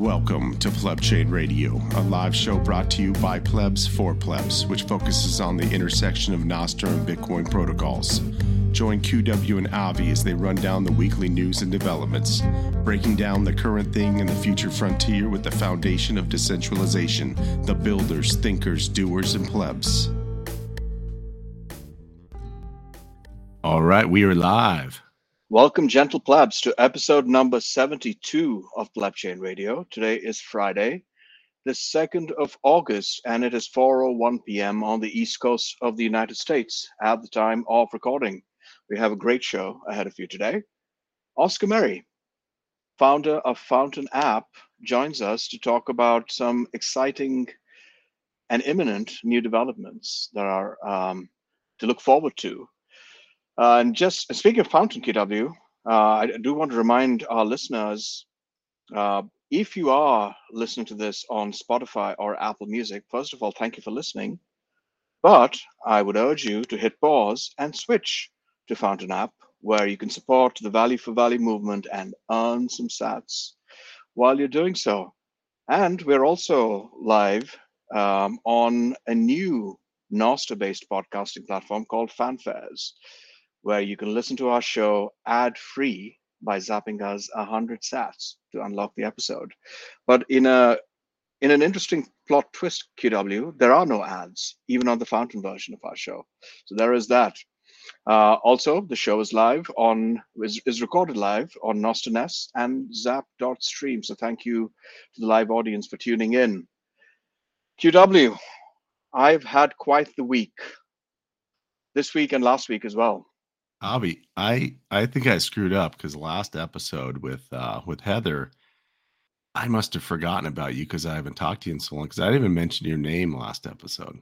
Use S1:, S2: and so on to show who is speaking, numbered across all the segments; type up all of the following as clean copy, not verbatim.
S1: Welcome to Pleb Chain Radio, a live show brought to you by plebs for plebs, which focuses on the intersection of Nostr and Bitcoin protocols. Join QW and Avi as they run down the weekly news and developments, breaking down the current thing and the future frontier with the foundation of decentralization, the builders, thinkers, doers, and plebs. All right, we are live.
S2: Welcome, gentle plebs, to episode number 72 of Pleb Chain Radio. Today is Friday, the 2nd of August, and it is 4:01 p.m. on the East Coast of the United States at the time of recording. We have a great show ahead of you today. Oscar Merry, founder of Fountain App, joins us to talk about some exciting and imminent new developments that are to look forward to. And just speaking of Fountain, KW, I do want to remind our listeners, if you are listening to this on Spotify or Apple Music, first of all, thank you for listening. But I would urge you to hit pause and switch to Fountain App, where you can support the Value for Value movement and earn some sats while you're doing so. And we're also live on a new Nostr-based podcasting platform called Fanfares, where you can listen to our show ad-free by zapping us 100 sats to unlock the episode. But in an interesting plot twist, QW, there are no ads, even on the Fountain version of our show. So there is that. Also, the show is recorded live on Nostr.nest and Zap.stream. So thank you to the live audience for tuning in. QW, I've had quite the week. This week and last week as well.
S1: Avi, I think I screwed up because last episode with Heather, I must have forgotten about you because I haven't talked to you in so long because I didn't even mention your name last episode.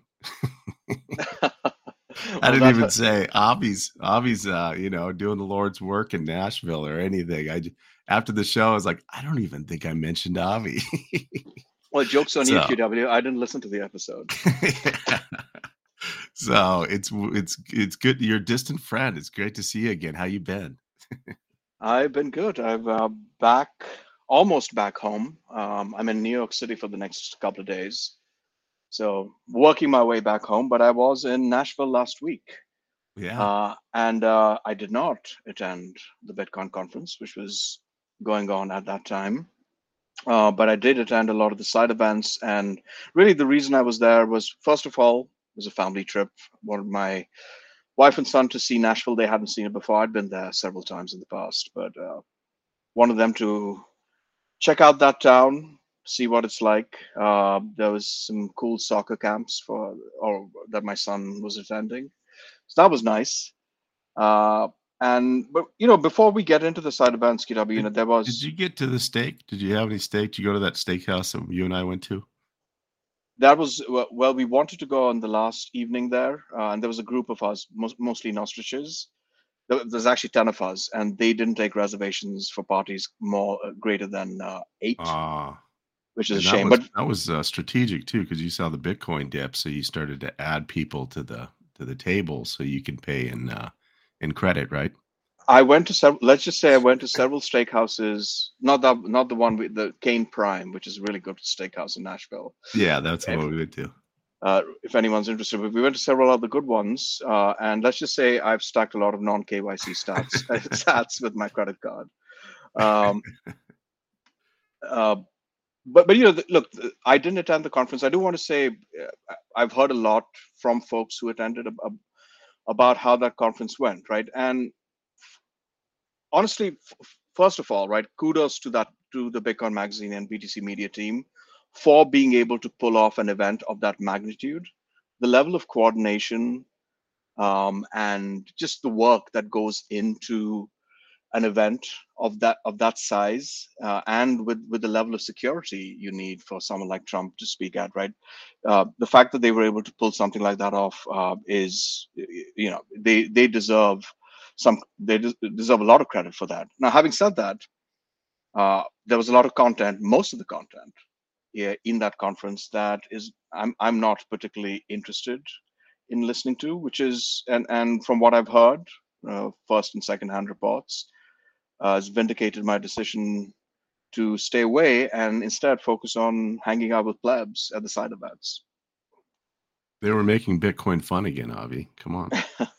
S1: I didn't even say Avi's doing the Lord's work in Nashville or anything. After the show, I was like, I don't even think I mentioned Avi.
S2: Well, joke's on you, QW. I didn't listen to the episode.
S1: Yeah. So it's good. You're a distant friend. It's great to see you again. How you been?
S2: I've been good. I've almost back home. I'm in New York City for the next couple of days, so working my way back home. But I was in Nashville last week.
S1: Yeah.
S2: And I did not attend the Bitcoin conference, which was going on at that time. But I did attend a lot of the side events, and really the reason I was there was, first of all, it was a family trip. Wanted my wife and son to see Nashville. They hadn't seen it before. I'd been there several times in the past, but wanted them to check out that town, see what it's like. There was some cool soccer camps that my son was attending, so that was nice. But before we get into the side events, KW, there was.
S1: Did you get to the steak? Did you have any steak? Did you go to that steakhouse that you and I went to?
S2: That was, well, we wanted to go on the last evening there, and there was a group of us, mostly Nostriches. There's actually 10 of us, and they didn't take reservations for parties greater than 8, which is a shame.
S1: But that was strategic too, because you saw the Bitcoin dip, so you started to add people to the table so you can pay in credit, right?
S2: I went to several. Let's just say I went to several steakhouses. Not the one with the Cane Prime, which is a really good steakhouse in Nashville.
S1: Yeah, that's what we went to.
S2: If anyone's interested, but we went to several other good ones, and let's just say I've stacked a lot of non-KYC stats with my credit card. But look, I didn't attend the conference. I do want to say I've heard a lot from folks who attended about how that conference went, right? And honestly, first of all, right, kudos to the Bitcoin Magazine and BTC Media team for being able to pull off an event of that magnitude. The level of coordination and just the work that goes into an event of that size and with the level of security you need for someone like Trump to speak at, right? The fact that they were able to pull something like that off is, they deserve deserve a lot of credit for that. Now, having said that, there was a lot of content, most of the content in that conference that is I'm not particularly interested in listening to, which is, and from what I've heard, first and second hand reports, has vindicated my decision to stay away and instead focus on hanging out with plebs at the side events.
S1: They were making Bitcoin fun again, Avi. Come on.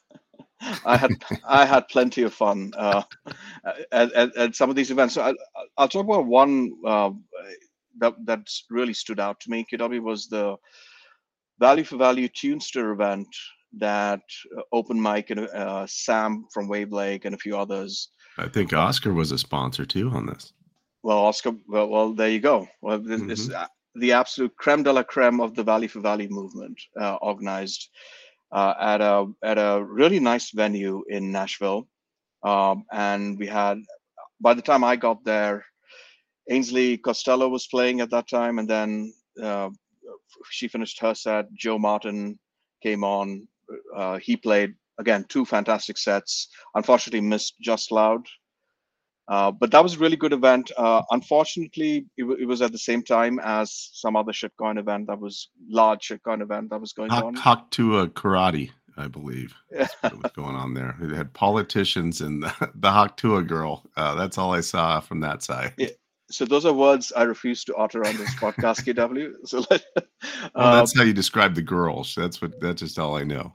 S2: I had plenty of fun at some of these events. So I'll talk about one that's really stood out to me. KW was the Value for Value Tunester event that Open Mike and Sam from Wave Lake and a few others.
S1: I think Oscar was a sponsor too on this.
S2: Well, Oscar, well, there you go. Well, this the absolute creme de la creme of the Value for Value movement, organized at a really nice venue in Nashville. And we had, by the time I got there, Ainsley Costello was playing at that time, and then she finished her set. Joe Martin came on. He played again 2 fantastic sets. Unfortunately, missed Just Loud. But that was a really good event. Unfortunately, it was at the same time as some other shitcoin event that was large shitcoin event that was going on.
S1: Haktua Karate, I believe, is what was going on there. It had politicians and the Haktua girl. That's all I saw from that side.
S2: Yeah. So those are words I refuse to utter on this podcast, KW. So
S1: well, that's how you describe the girls. That's just all I know.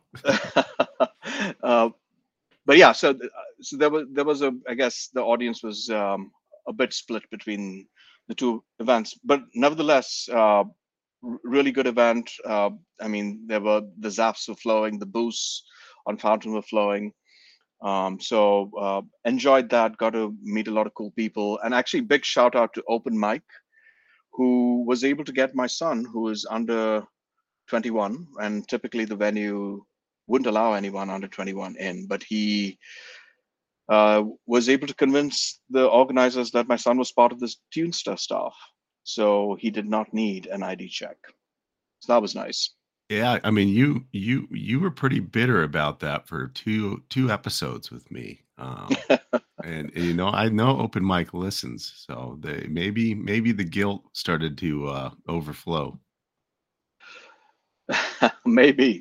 S2: But yeah, so there was I guess the audience was a bit split between the 2 events, but nevertheless, really good event. I mean, there were the zaps were flowing, the boosts on Fountain were flowing. So enjoyed that, got to meet a lot of cool people, and actually big shout out to Open Mike, who was able to get my son, who is under 21, and typically the venue wouldn't allow anyone under 21 in, but he was able to convince the organizers that my son was part of this Tunester staff, so he did not need an ID check. So that was nice.
S1: Yeah, I mean, you were pretty bitter about that for two episodes with me, and you know, I know Open Mike listens, so they maybe the guilt started to overflow.
S2: maybe.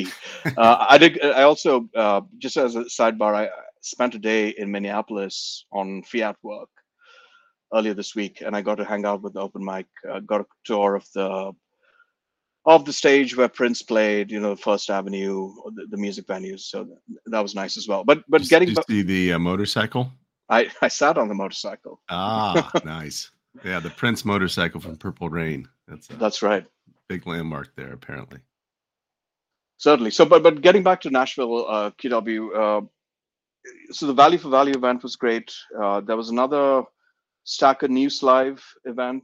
S2: I also, just as a sidebar, I spent a day in Minneapolis on Fiat Work earlier this week, and I got to hang out with Open Mike. Got a tour of the stage where Prince played, you know, First Avenue, the music venues. So that was nice as well. But
S1: did you see the motorcycle?
S2: I sat on the motorcycle.
S1: Ah, nice. Yeah, the Prince motorcycle from Purple Rain.
S2: That's right.
S1: Big landmark there, apparently.
S2: Certainly. So, but getting back to Nashville, KW. So the Value for Value event was great. There was another Stacker News Live event.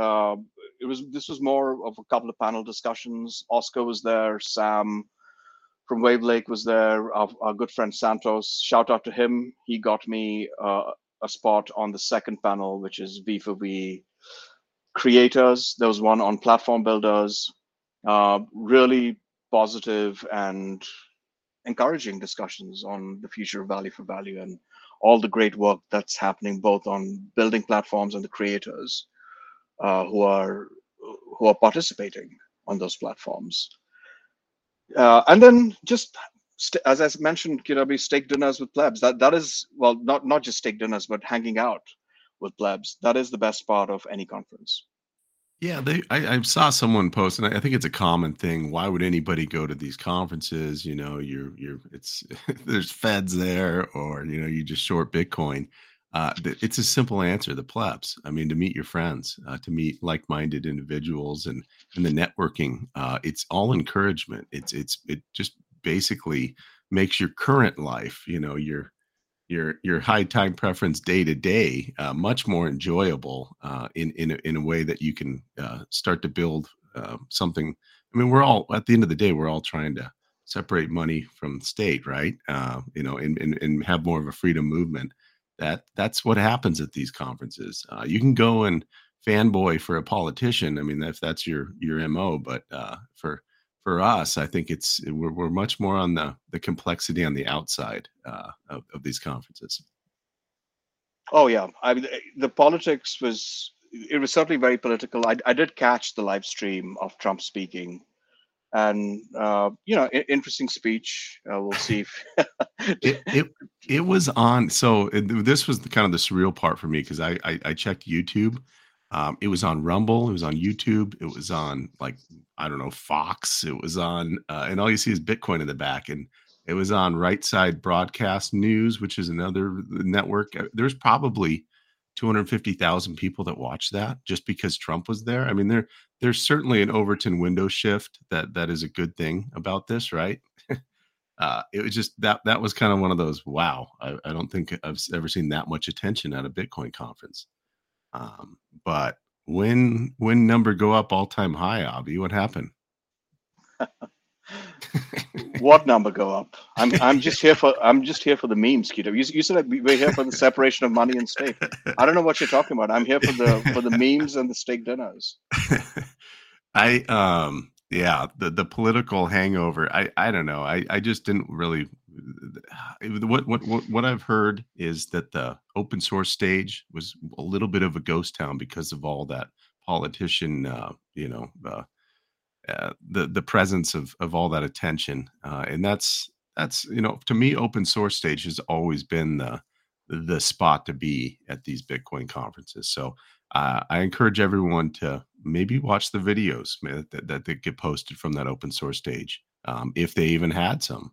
S2: This was more of a couple of panel discussions. Oscar was there. Sam from Wave Lake was there. Our good friend Santos. Shout out to him. He got me a spot on the second panel, which is V for V creators. There was one on platform builders. Really positive and encouraging discussions on the future of Value for Value and all the great work that's happening both on building platforms and the creators who are participating on those platforms. And then just as I mentioned, KW, steak dinners with plebs. That is, well, not just steak dinners, but hanging out with plebs. That is the best part of any conference.
S1: Yeah, I saw someone post, and I think it's a common thing. Why would anybody go to these conferences? You know, it's there's feds there, or you know, you just short Bitcoin. It's a simple answer: the plebs. I mean, to meet your friends, to meet like-minded individuals, and the networking. It's all encouragement. It just basically makes your current life, you know, your high time preference day to day much more enjoyable in a way that you can start to build something. I mean, we're all, at the end of the day, we're all trying to separate money from the state, right? You know, and have more of a freedom movement. That's what happens at these conferences. You can go and fanboy for a politician. I mean, if that's your MO, but for us, I think we're much more on the complexity on the outside of these conferences.
S2: Oh yeah, I mean, the politics was certainly very political. I did catch the live stream of Trump speaking and interesting speech. We'll see if
S1: it was on. So this was kind of the surreal part for me, because I checked YouTube. It was on Rumble. It was on YouTube. It was on, like, I don't know, Fox. It was on, and all you see is Bitcoin in the back. And it was on Right Side Broadcast News, which is another network. There's probably 250,000 people that watched that just because Trump was there. I mean, there's certainly an Overton window shift that is a good thing about this, right? It was just that was kind of one of those, wow, I don't think I've ever seen that much attention at a Bitcoin conference. But when number go up all-time high, Avi, what happened?
S2: What number go up? I'm just here for the memes, Keto. You said we're here for the separation of money and stake. I don't know what you're talking about. I'm here for the memes and the steak dinners.
S1: The political hangover. I don't know. I just didn't really. What I've heard is that the open source stage was a little bit of a ghost town because of all that politician, the presence of all that attention, and that's to me, open source stage has always been the spot to be at these Bitcoin conferences. So I encourage everyone to maybe watch the videos that get posted from that open source stage, if they even had some.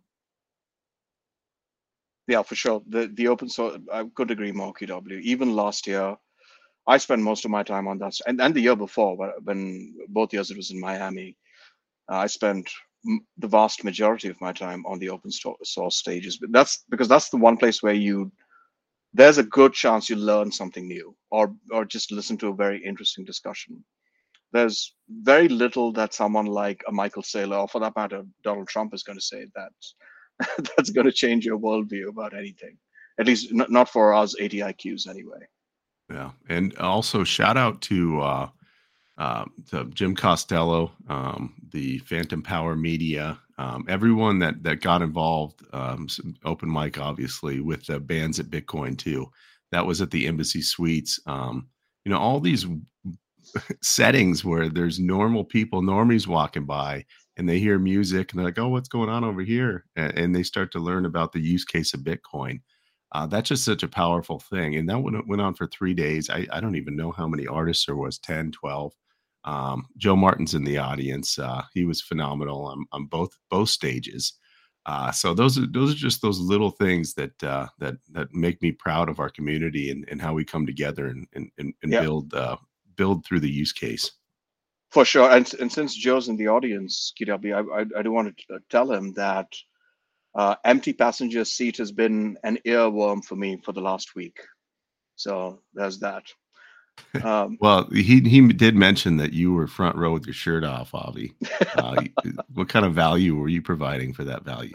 S2: Yeah, for sure. The open source, I could agree more, KW. Even last year, I spent most of my time on that, and the year before, when both years it was in Miami, I spent the vast majority of my time on the open source stages. But that's because that's the one place where there's a good chance you learn something new, or just listen to a very interesting discussion. There's very little that someone like a Michael Saylor, or for that matter, Donald Trump, is going to say that's going to change your worldview about anything. At least not for us ATIQs anyway.
S1: Yeah, and also shout out to Jim Costello, the Phantom Power Media, everyone that got involved. Open mic, obviously, with the bands at Bitcoin too. That was at the Embassy Suites. All these settings where there's normal people, normies walking by, and they hear music and they're like, oh, what's going on over here? And they start to learn about the use case of Bitcoin. That's just such a powerful thing. And that went on for 3 days. I don't even know how many artists there was, 10, 12. Joe Martin's in the audience. He was phenomenal on both stages. So those are just those little things that make me proud of our community and how we come together and build through the use case.
S2: For sure. And since Joe's in the audience, KW, I do want to tell him that empty passenger seat has been an earworm for me for the last week. So there's that.
S1: Well, he did mention that you were front row with your shirt off, Avi. What kind of value were you providing for that value?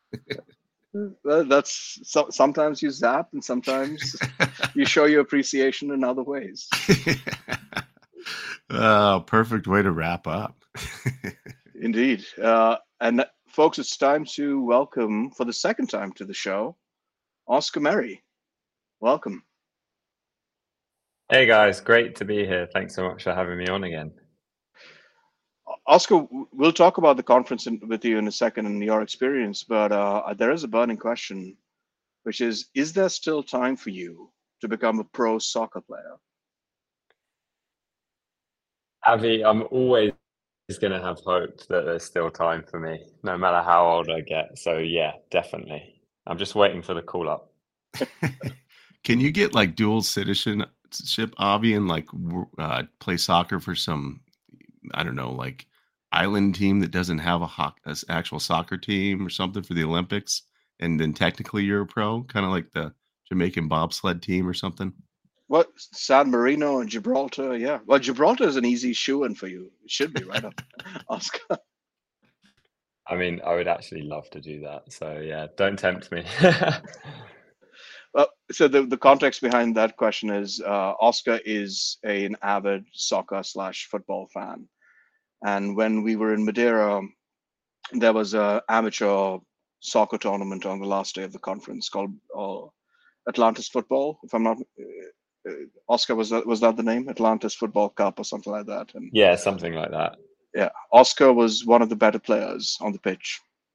S2: Well, sometimes you zap, and sometimes you show your appreciation in other ways.
S1: Perfect way to wrap up.
S2: Indeed. And folks, it's time to welcome, for the second time to the show, Oscar Merry. Welcome.
S3: Hey guys, great to be here. Thanks so much for having me on again.
S2: Oscar, we'll talk about the conference with you in a second and your experience, but there is a burning question, which is there still time for you to become a pro soccer player?
S3: Avi, I'm always going to have hope that there's still time for me, no matter how old I get. So yeah, definitely. I'm just waiting for the call up.
S1: Can you get like dual citizenship, Avi, and like play soccer for some, I don't know, like island team that doesn't have an actual soccer team or something for the Olympics, and then technically you're a pro, kind of like the Jamaican bobsled team or something?
S2: Well, San Marino and Gibraltar, yeah. Well, Gibraltar is an easy shoe-in for you. It should be, right, Oscar?
S3: I mean, I would actually love to do that. So yeah, don't tempt me.
S2: Well, so the context behind that question is Oscar is an avid soccer/football fan. And when we were in Madeira, there was an amateur soccer tournament on the last day of the conference called Atlantis Football, if I'm not... Oscar, was that the name? Atlantis Football Cup or something like that? And
S3: yeah, something like that.
S2: Yeah, Oscar was one of the better players on the pitch.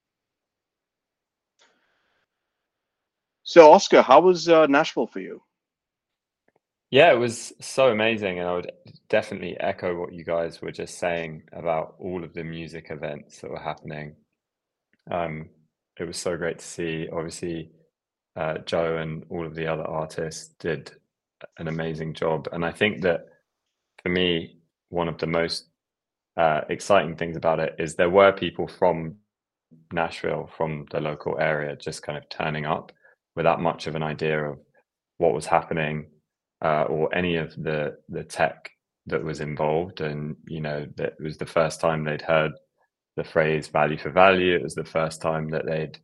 S2: So, Oscar, how was Nashville for you?
S3: Yeah, it was so amazing, and I would definitely echo what you guys were just saying about all of the music events that were happening. Um, it was so great to see. Obviously, Joe and all of the other artists did an amazing job, and I think that for me, one of the most exciting things about it is there were people from Nashville, from the local area, just kind of turning up without much of an idea of what was happening or any of the tech that was involved. And that was the first time they'd heard the phrase "value for value." It was the first time that they'd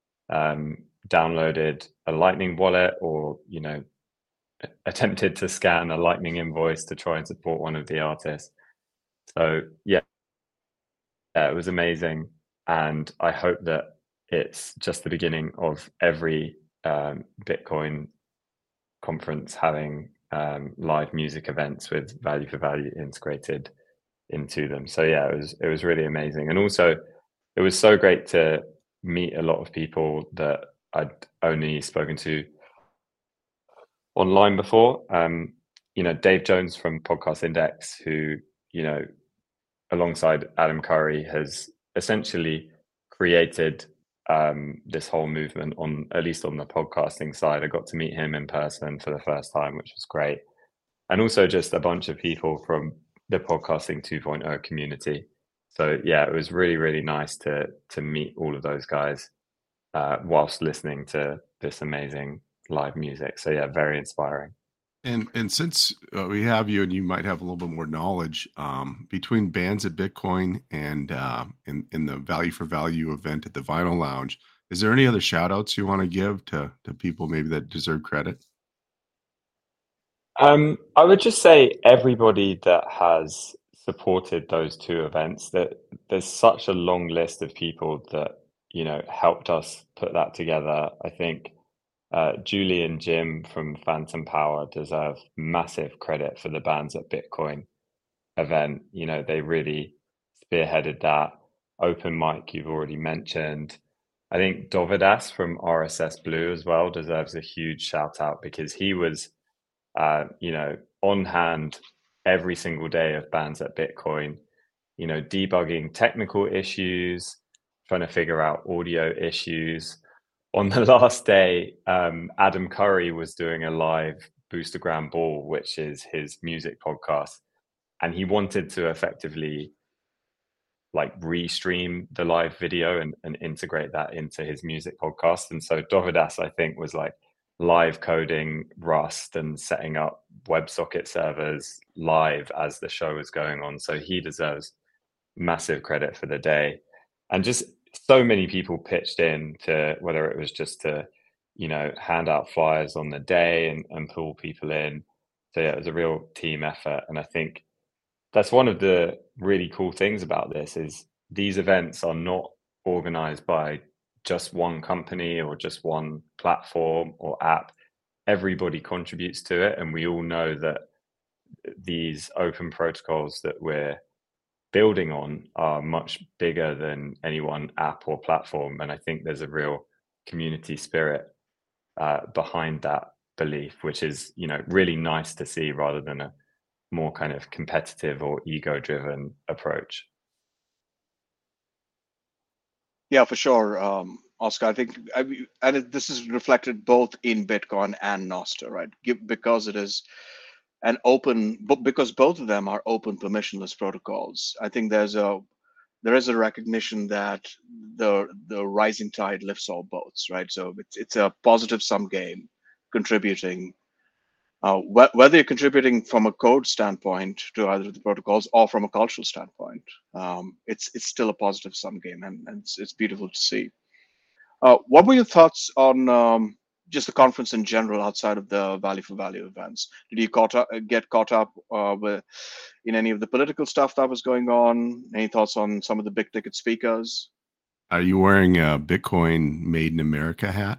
S3: downloaded a Lightning wallet, or attempted to scan a Lightning invoice to try and support one of the artists. So yeah, it was amazing, and I hope that it's just the beginning of every Bitcoin conference having live music events with value for value integrated into them. So yeah, it was really amazing, and also it was so great to meet a lot of people that I'd only spoken to online before. Dave Jones from Podcast Index, who alongside Adam Curry has essentially created this whole movement, on at least on the podcasting side. I got to meet him in person for the first time, which was great. And also just a bunch of people from the Podcasting 2.0 community. So yeah, it was really, really nice to meet all of those guys whilst listening to this amazing live music. So yeah, very inspiring.
S1: And since we have you, and you might have a little bit more knowledge between Bands at Bitcoin and in the Value for Value event at the Vinyl Lounge, is there any other shout outs you want to give to people maybe that deserve credit?
S3: I would just say everybody that has supported those two events, that there's such a long list of people that helped us put that together. I think Julie and Jim from Phantom Power deserve massive credit for the Bands at Bitcoin event. They really spearheaded that. Open Mic, you've already mentioned. I think Dovidas from RSS Blue as well deserves a huge shout out, because he was, on hand every single day of Bands at Bitcoin, debugging technical issues, trying to figure out audio issues. On the last day, Adam Curry was doing a live Boostergram Ball, which is his music podcast, and he wanted to effectively restream the live video and integrate that into his music podcast. And so Dovidas, I think, was live coding Rust and setting up WebSocket servers live as the show was going on. So he deserves massive credit for the day. And just so many people pitched in, to whether it was just to hand out flyers on the day and pull people in. So yeah, it was a real team effort. And I think that's one of the really cool things about this, is these events are not organized by just one company or just one platform or app. Everybody contributes to it, and we all know that these open protocols that we're building on are much bigger than any one app or platform. And I think there's a real community spirit behind that belief, which is really nice to see, rather than a more kind of competitive or ego driven approach.
S2: Yeah, for sure, Oscar. I think, and this is reflected both in Bitcoin and Nostr, right? Because it is an open, because both of them are open permissionless protocols. I think there is a recognition that the rising tide lifts all boats, right? So it's a positive sum game, contributing. Whether you're contributing from a code standpoint to either of the protocols or from a cultural standpoint, it's still a positive sum game, and it's beautiful to see. What were your thoughts on just the conference in general, outside of the Value for Value events? Did you get caught up in any of the political stuff that was going on? Any thoughts on some of the big ticket speakers?
S1: Are you wearing a Bitcoin Made in America hat?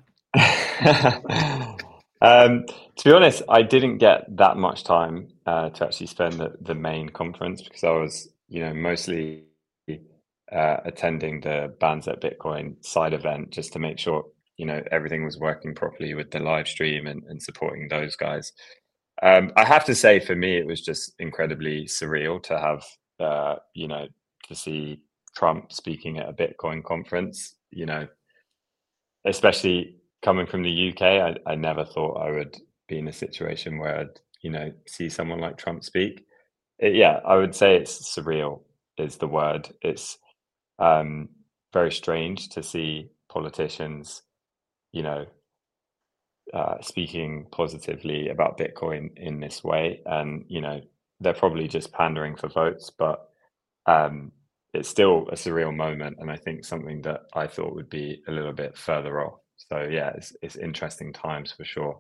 S3: To be honest, I didn't get that much time to actually spend the main conference, because I was mostly attending the Bands at Bitcoin side event just to make sure everything was working properly with the live stream and supporting those guys. I have to say, for me, it was just incredibly surreal to have to see Trump speaking at a Bitcoin conference. Especially coming from the UK, I never thought I would be in a situation where I'd see someone like Trump speak. Yeah, I would say it's surreal is the word. It's very strange to see politicians, you know, speaking positively about Bitcoin in this way, and they're probably just pandering for votes, but it's still a surreal moment, and I think something that I thought would be a little bit further off. So yeah, it's interesting times for sure.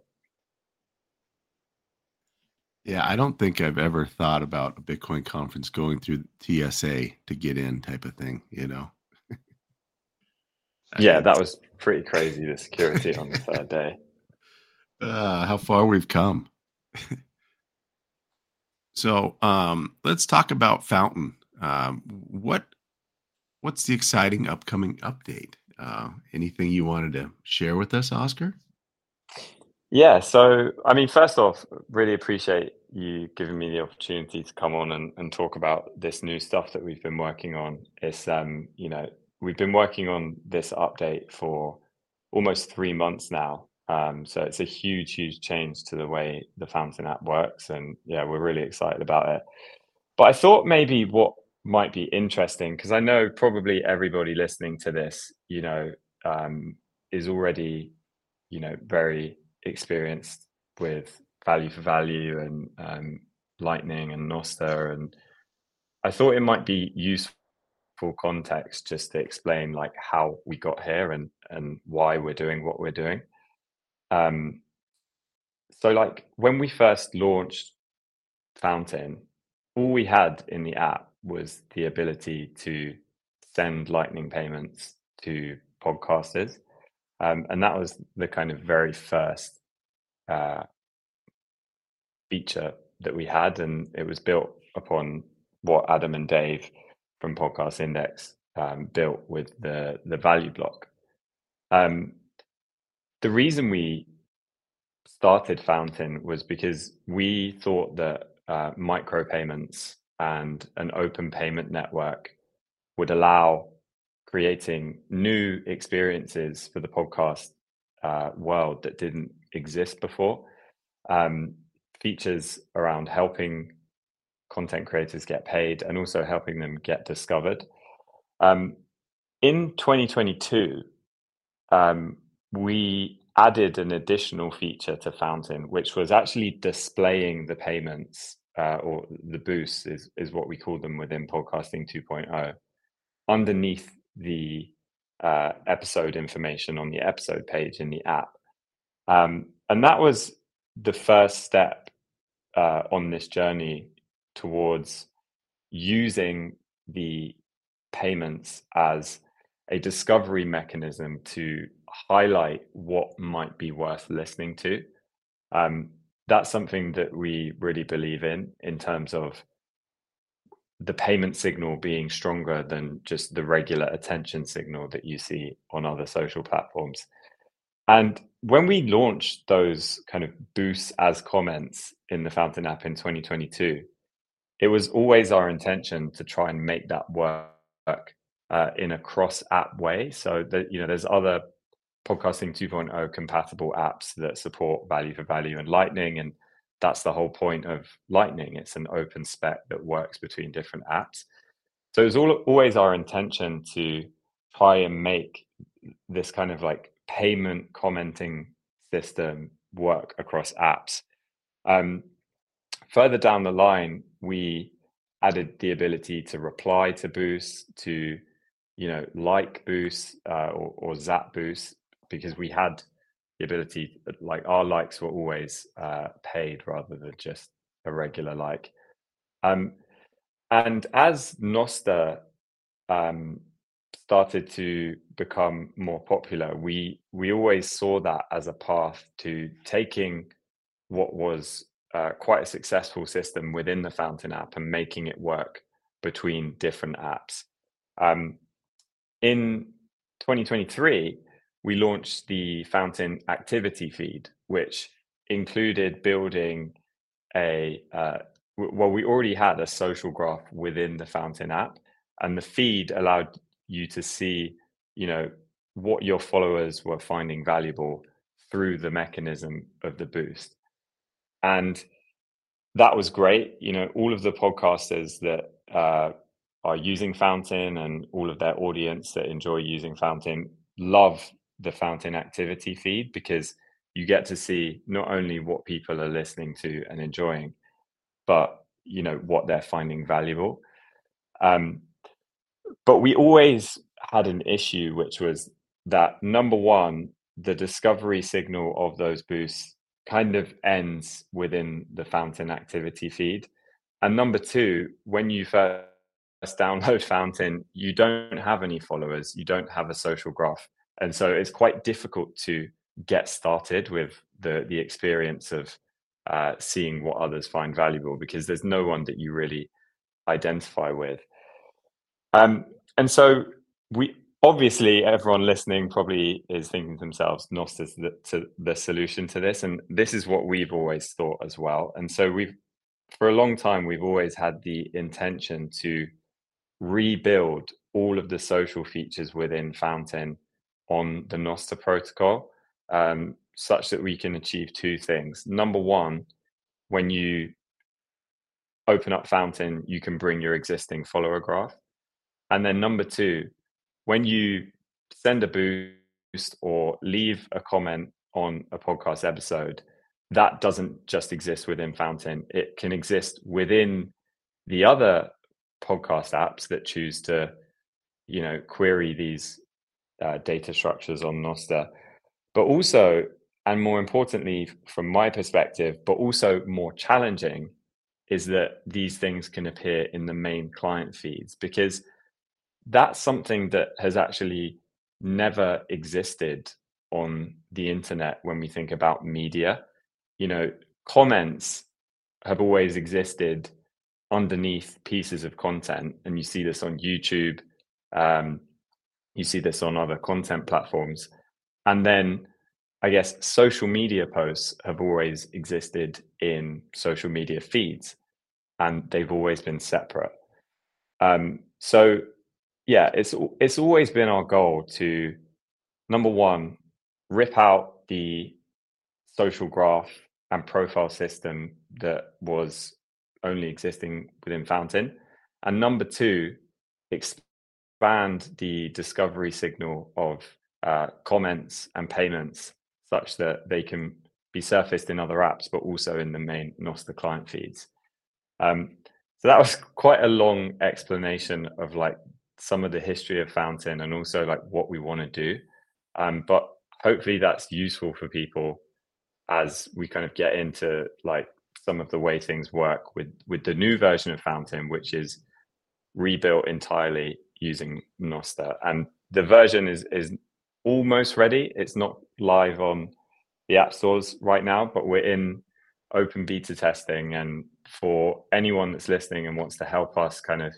S1: Yeah, I don't think I've ever thought about a Bitcoin conference going through TSA to get in type of thing,
S3: Yeah, that was pretty crazy, the security on the third day.
S1: How far we've come. So let's talk about Fountain. What's the exciting upcoming update? Anything you wanted to share with us, Oscar?
S3: Yeah, so I mean, first off, really appreciate you giving me the opportunity to come on and talk about this new stuff that we've been working on. It's we've been working on this update for almost 3 months now. So it's a huge change to the way the Fountain app works, and yeah, we're really excited about it. But I thought maybe what might be interesting, because I know probably everybody listening to this, is already, very experienced with value for value and Lightning and Nostr, and I thought it might be useful context just to explain like how we got here and why we're doing what we're doing. So like when we first launched Fountain, all we had in the app was the ability to send Lightning payments to podcasters. And that was the kind of very first feature that we had. And it was built upon what Adam and Dave from Podcast Index built with the value block. The reason we started Fountain was because we thought that micropayments and an open payment network would allow creating new experiences for the podcast world that didn't exist before. Features around helping content creators get paid and also helping them get discovered. In 2022, we added an additional feature to Fountain, which was actually displaying the payments, or the boosts is what we call them within Podcasting 2.0, underneath the episode information on the episode page in the app. And that was the first step on this journey towards using the payments as a discovery mechanism to highlight what might be worth listening to. That's something that we really believe in terms of the payment signal being stronger than just the regular attention signal that you see on other social platforms. And when we launched those kind of boosts as comments in the Fountain app in 2022, it was always our intention to try and make that work in a cross-app way. So that there's other Podcasting 2.0 compatible apps that support value for value and Lightning, and that's the whole point of Lightning. It's an open spec that works between different apps. So it was always our intention to try and make this kind of like payment commenting system work across apps. Further down the line, we added the ability to reply to boosts, to like boosts or zap boosts, because we had the ability, like our likes were always paid rather than just a regular like. And as Nostr started to become more popular, we always saw that as a path to taking what was quite a successful system within the Fountain app and making it work between different apps. In 2023, we launched the Fountain activity feed, which included building we already had a social graph within the Fountain app, and the feed allowed you to see, what your followers were finding valuable through the mechanism of the boost. And that was great. All of the podcasters that are using Fountain and all of their audience that enjoy using Fountain love the Fountain activity feed, because you get to see not only what people are listening to and enjoying, but what they're finding valuable. But we always had an issue, which was that, number one, the discovery signal of those boosts kind of ends within the Fountain activity feed. And number two, when you first download Fountain, you don't have any followers, you don't have a social graph. And so it's quite difficult to get started with the experience of seeing what others find valuable, because there's no one that you really identify with. And so obviously everyone listening probably is thinking to themselves, Nosta's the solution to this. And this is what we've always thought as well. And so for a long time, we've always had the intention to rebuild all of the social features within Fountain on the Nostr protocol, such that we can achieve two things. Number one, when you open up Fountain, you can bring your existing follower graph. And then number two, when you send a boost or leave a comment on a podcast episode, that doesn't just exist within Fountain. It can exist within the other podcast apps that choose to, query these data structures on Nostr. But also, and more importantly, from my perspective, but also more challenging, is that these things can appear in the main client feeds, because that's something that has actually never existed on the internet when we think about media. Comments have always existed underneath pieces of content, and you see this on YouTube, you see this on other content platforms. And then I guess social media posts have always existed in social media feeds, and they've always been separate. So yeah, it's always been our goal to, number one, rip out the social graph and profile system that was only existing within Fountain, and number two, expand the discovery signal of comments and payments such that they can be surfaced in other apps, but also in the main Nostr client feeds. So that was quite a long explanation of some of the history of Fountain and also what we want to do. But hopefully that's useful for people as we kind of get into some of the way things work with the new version of Fountain, which is rebuilt entirely using Nostr. And the version is almost ready. It's not live on the app stores right now, but we're in open beta testing. And for anyone that's listening and wants to help us kind of,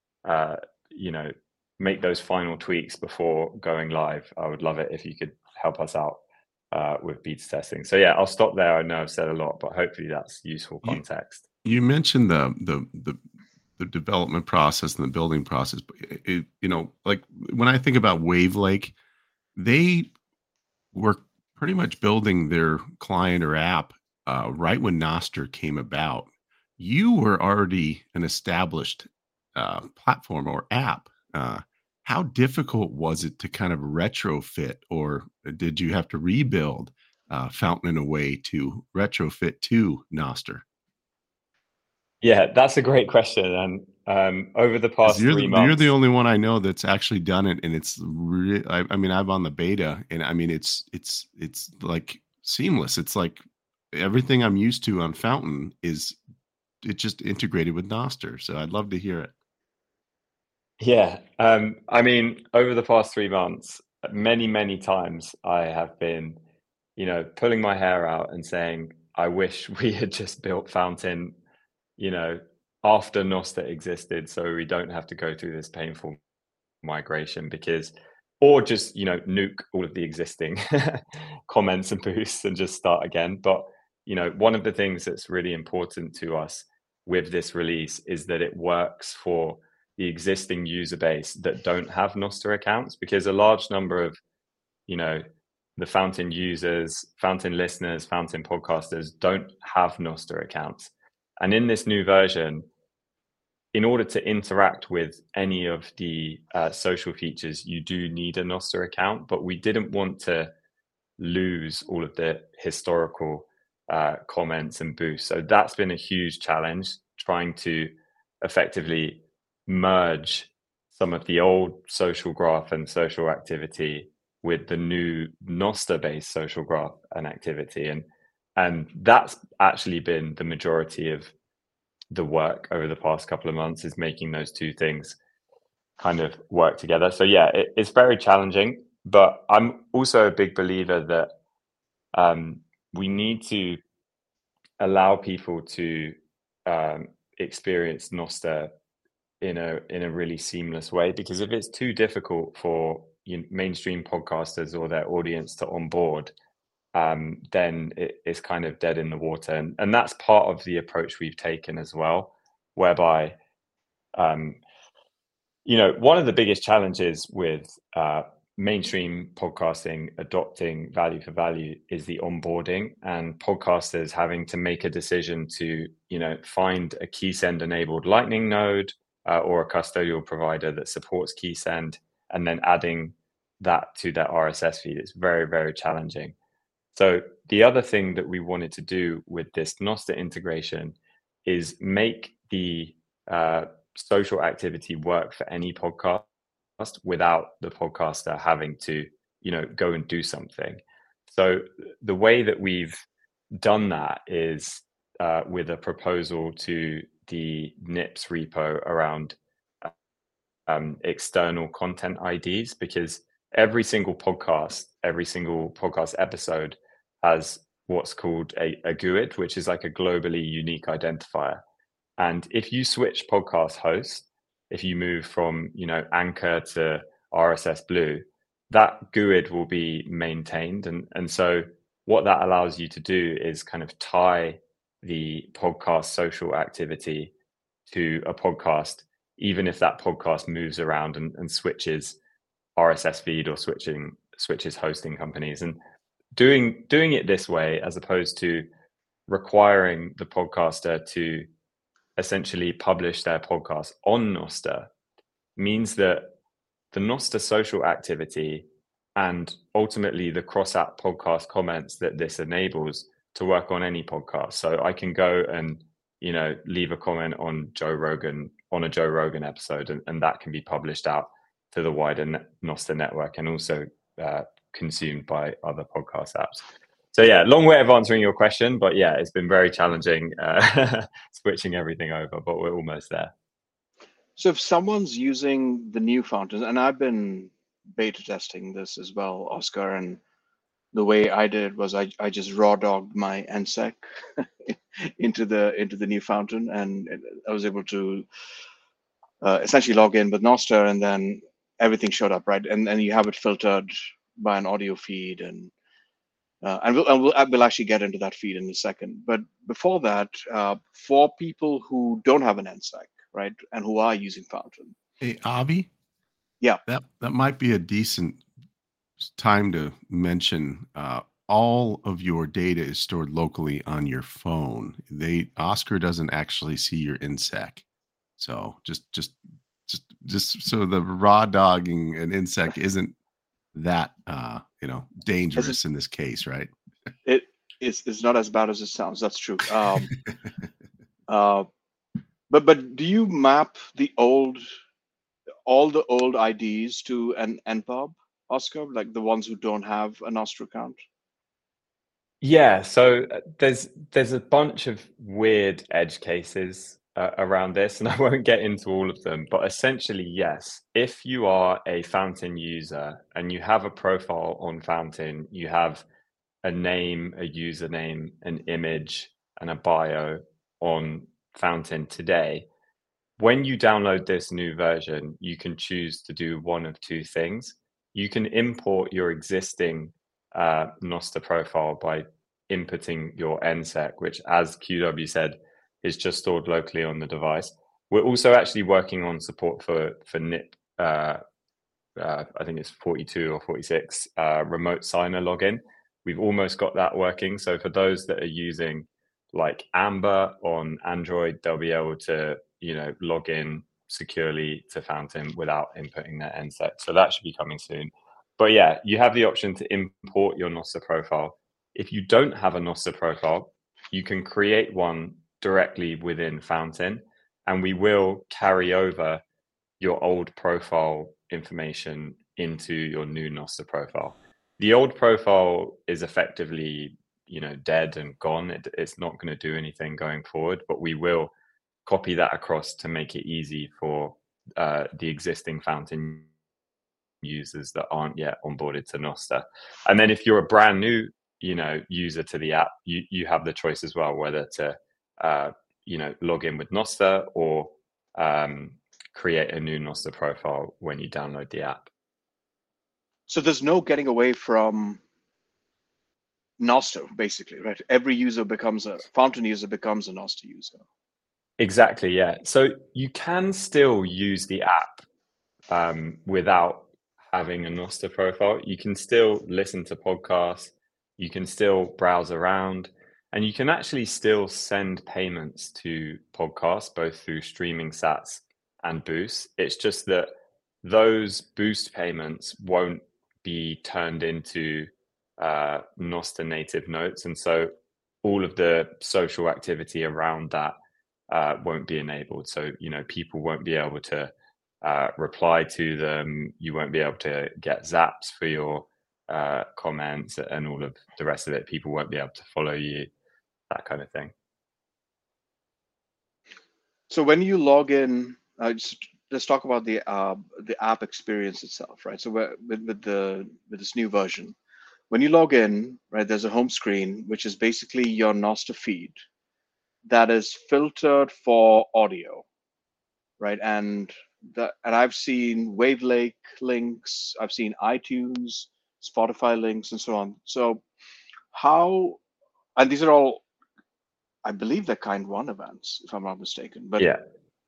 S3: make those final tweaks before going live, I would love it if you could help us out with beta testing. So yeah, I'll stop there. I know I've said a lot, but hopefully that's useful context.
S1: You mentioned the development process and the building process, but when I think about Wavelake, they were pretty much building their client or app right when Nostr came about. You were already an established platform or app. How difficult was it to kind of retrofit, or did you have to rebuild Fountain in a way to retrofit to Nostr?
S3: Yeah, that's a great question. And over the past 3 months,
S1: you're the only one I know that's actually done it, and it's I'm on the beta, and it's like seamless. It's like everything I'm used to on Fountain it's just integrated with Nostr. So I'd love to hear it.
S3: Yeah, over the past 3 months, many times I have been, pulling my hair out and saying, I wish we had just built Fountain, after Nostr existed, so we don't have to go through this painful migration, or just nuke all of the existing comments and boosts and just start again. But one of the things that's really important to us with this release is that it works for the existing user base that don't have Nostr accounts, because a large number of the Fountain users, Fountain listeners, Fountain podcasters don't have Nostr accounts. And in this new version, in order to interact with any of the social features, you do need a Nostr account, but we didn't want to lose all of the historical comments and boosts. So that's been a huge challenge, trying to effectively merge some of the old social graph and social activity with the new Nostr-based social graph and activity. And that's actually been the majority of the work over the past couple of months, is making those two things kind of work together. So yeah, it's very challenging, but I'm also a big believer that we need to allow people to experience Nostr in a really seamless way, because if it's too difficult for mainstream podcasters or their audience to onboard, then it's kind of dead in the water. And that's part of the approach we've taken as well, whereby one of the biggest challenges with mainstream podcasting adopting value for value is the onboarding, and podcasters having to make a decision to find a KeySend enabled Lightning node or a custodial provider that supports KeySend, and then adding that to their RSS feed. It's very, very challenging. So the other thing that we wanted to do with this Nostr integration is make the social activity work for any podcast without the podcaster having to go and do something. So the way that we've done that is with a proposal to the NIPS repo around external content IDs, because every single podcast episode has what's called a GUID, which is like a globally unique identifier. And if you switch podcast host, if you move from Anchor to RSS Blue, that GUID will be maintained. And so what that allows you to do is kind of tie the podcast social activity to a podcast, even if that podcast moves around and switches RSS feed or switches hosting companies. And doing it this way, as opposed to requiring the podcaster to essentially publish their podcast on Nostr, means that the Nostr social activity and ultimately the cross-app podcast comments that this enables to work on any podcast. So I can go and leave a comment on a Joe Rogan episode, and that can be published out to the wider Nostr network and also consumed by other podcast apps. So yeah, long way of answering your question, but yeah, it's been very challenging switching everything over, but we're almost there.
S2: So if someone's using the new Fountain, and I've been beta testing this as well, Oscar, and the way I did it was I just raw dogged my NSEC into the new Fountain, and I was able to essentially log in with Nostr, and then everything showed up, right? And then you have it filtered by an audio feed, and we'll actually get into that feed in a second. But before that, for people who don't have an NSEC, right, and who are using Fountain.
S1: Hey, Avi?
S2: Yeah.
S1: That might be a decent time to mention all of your data is stored locally on your phone. Oscar doesn't actually see your INSEC. So just so the raw dogging an INSEC isn't that dangerous in this case, right?
S2: It's not as bad as it sounds. That's true. But do you map all the old IDs to an NPub, Oscar, like the ones who don't have a Nostr account?
S3: Yeah, so there's a bunch of weird edge cases around this, and I won't get into all of them, but essentially, yes, if you are a Fountain user and you have a profile on Fountain, you have a name, a username, an image, and a bio on Fountain today, when you download this new version, you can choose to do one of two things. You can import your existing Noster profile by inputting your NSEC, which, as QW said, is just stored locally on the device. We're also actually working on support for NIP. I think it's 42 or 46 remote signer login. We've almost got that working. So for those that are using like Amber on Android, they'll be able to, log in securely to Fountain without inputting their NSEC. So that should be coming soon. But yeah, you have the option to import your Noster profile. If you don't have a Noster profile, you can create one directly within Fountain, and we will carry over your old profile information into your new Noster profile. The old profile is effectively, dead and gone. It's not going to do anything going forward, but we will copy that across to make it easy for the existing Fountain users that aren't yet onboarded to Noster. And then if you're a brand new, user to the app, you have the choice as well, whether to, log in with Noster or create a new Noster profile when you download the app.
S2: So there's no getting away from Noster, basically, right? Every user becomes a Fountain user becomes a Noster user.
S3: Exactly, yeah. So you can still use the app without having a Noster profile. You can still listen to podcasts, you can still browse around, and you can actually still send payments to podcasts, both through streaming sats and Boost. It's just that those Boost payments won't be turned into Noster native notes, and so all of the social activity around that won't be enabled. So people won't be able to reply to them. You won't be able to get zaps for your comments and all of the rest of it. People won't be able to follow you, that kind of thing.
S2: So when you log in, let's talk about the app experience itself, right? So with this new version, when you log in, right, there's a home screen which is basically your Noster feed that is filtered for audio, right? And I've seen Wavelake links, I've seen iTunes, Spotify links, and so on. So and these are all, I believe, they're kind one events, if I'm not mistaken. But
S3: yeah,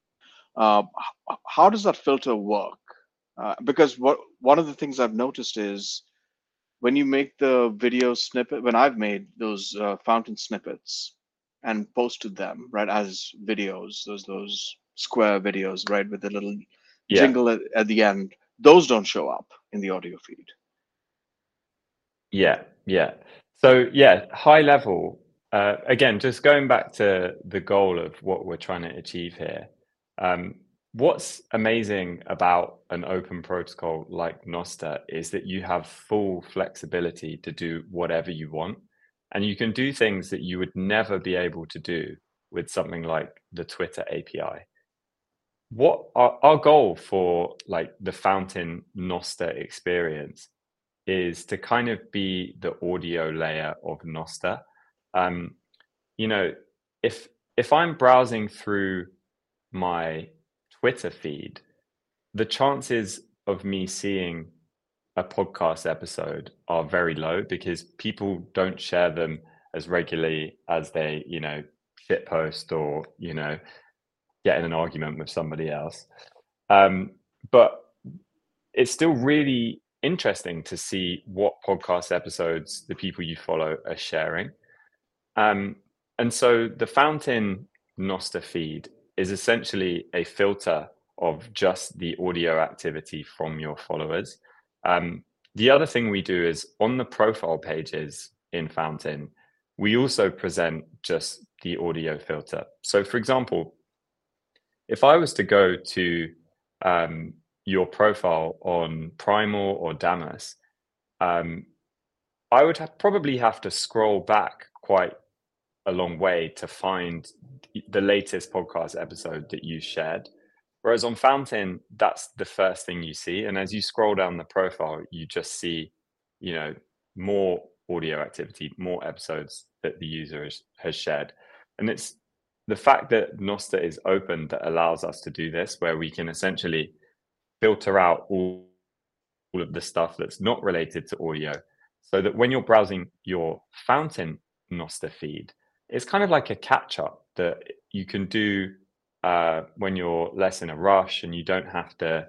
S2: how does that filter work? Because one of the things I've noticed is when you make the video snippet, when I've made those Fountain snippets and posted them, right, as videos, those square videos, right, with the little jingle at the end, those don't show up in the audio feed.
S3: Yeah. So yeah, high level. Again, just going back to the goal of what we're trying to achieve here. What's amazing about an open protocol like Noster is that you have full flexibility to do whatever you want, and you can do things that you would never be able to do with something like the Twitter API. What our goal for like the Fountain Noster experience is to kind of be the audio layer of Noster. If I'm browsing through my Twitter feed, the chances of me seeing a podcast episode are very low because people don't share them as regularly as they, shit post or, get in an argument with somebody else. But it's still really interesting to see what podcast episodes the people you follow are sharing. And so the Fountain Noster feed is essentially a filter of just the audio activity from your followers. The other thing we do is on the profile pages in Fountain, we also present just the audio filter. So for example, if I was to go to your profile on Primal or Damus, I would probably have to scroll back quite a long way to find the latest podcast episode that you shared. Whereas on Fountain, that's the first thing you see. And as you scroll down the profile, you just see, more audio activity, more episodes that the user has shared. And it's the fact that Nostr is open that allows us to do this, where we can essentially filter out all of the stuff that's not related to audio, so that when you're browsing your Fountain Nostr feed, it's kind of like a catch-up that you can do when you're less in a rush and you don't have to,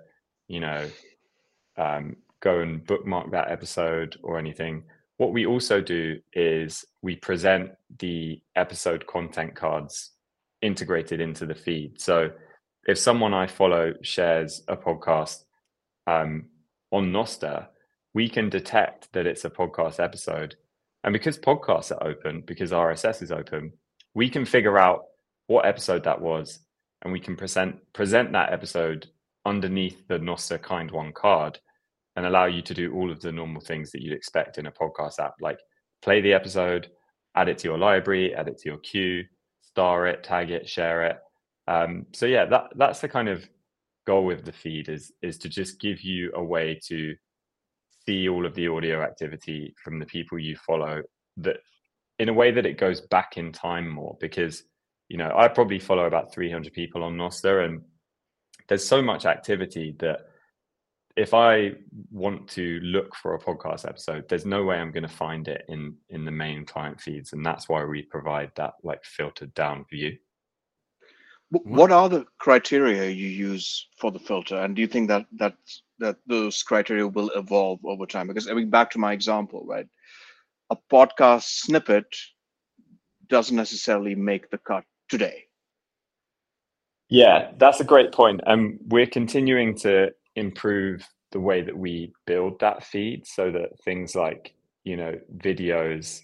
S3: go and bookmark that episode or anything. What we also do is we present the episode content cards integrated into the feed. So if someone I follow shares a podcast on Nostr, we can detect that it's a podcast episode. And because podcasts are open, because RSS is open, we can figure out what episode that was, and we can present that episode underneath the Nostr Kind One card and allow you to do all of the normal things that you'd expect in a podcast app, like play the episode, add it to your library, add it to your queue, star it, tag it, share it. So yeah, that's the kind of goal with the feed is to just give you a way to see all of the audio activity from the people you follow, that in a way that it goes back in time more, because I probably follow about 300 people on Nostr, and there's so much activity that if I want to look for a podcast episode, there's no way I'm going to find it in the main client feeds, and that's why we provide that like filtered down view.
S2: What are the criteria you use for the filter, and do you think that those criteria will evolve over time? Because back to my example, right? A podcast snippet doesn't necessarily make the cut today.
S3: Yeah, that's a great point. And we're continuing to improve the way that we build that feed so that things like, videos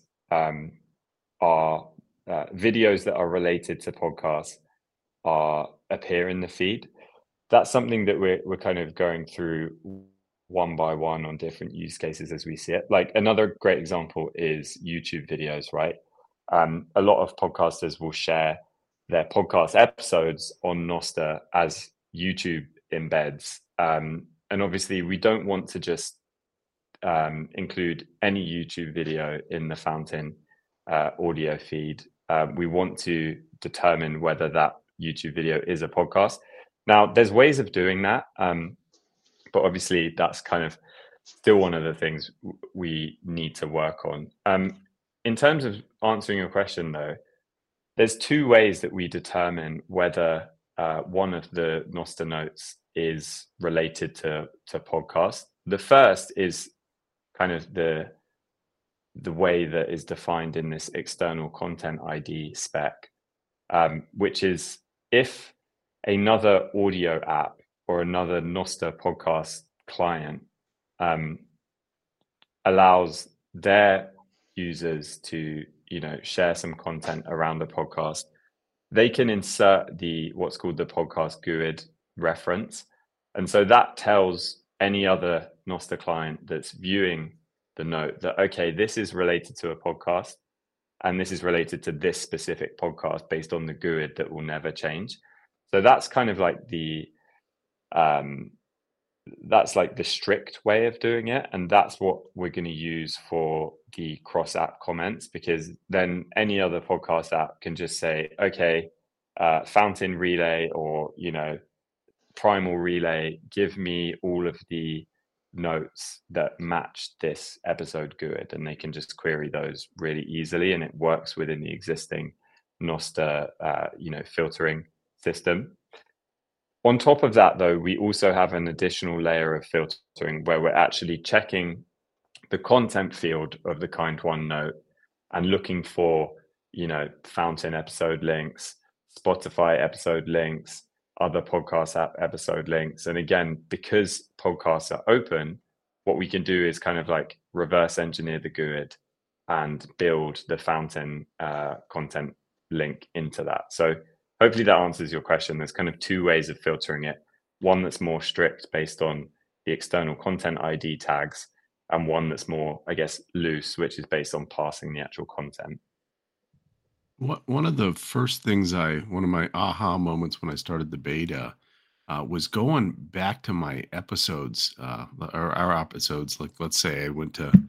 S3: are videos that are related to podcasts appear in the feed. That's something that we're kind of going through one by one on different use cases as we see it. Like another great example is YouTube videos, right? A lot of podcasters will share their podcast episodes on Nostr as YouTube embeds. And obviously we don't want to just include any YouTube video in the Fountain audio feed. We want to determine whether that YouTube video is a podcast. Now, there's ways of doing that, but obviously that's kind of still one of the things we need to work on. In terms of answering your question, though, there's two ways that we determine whether one of the Nostr notes is related to podcast. The first is kind of the way that is defined in this external content ID spec, which is if another audio app or another Nostr podcast client allows their users to share some content around the podcast, they can insert what's called the podcast GUID reference. And so that tells any other Nostr client that's viewing the note that, okay, this is related to a podcast and this is related to this specific podcast based on the GUID that will never change. So that's kind of like the strict way of doing it. And that's what we're going to use for the cross-app comments, because then any other podcast app can just say, okay, Fountain Relay or, Primal Relay, give me all of the notes that match this episode GUID, and they can just query those really easily, and it works within the existing Nostr, filtering system. On top of that, though, we also have an additional layer of filtering where we're actually checking the content field of the Kind One note and looking for, Fountain episode links, Spotify episode links, other podcast app episode links. And again, because podcasts are open, what we can do is kind of like reverse engineer the GUID and build the Fountain content link into that. So hopefully that answers your question. There's kind of two ways of filtering it. One that's more strict based on the external content ID tags, and one that's more, I guess, loose, which is based on parsing the actual content.
S1: One of the first things one of my aha moments when I started the beta was going back to my episodes, or our episodes. Like, let's say I went to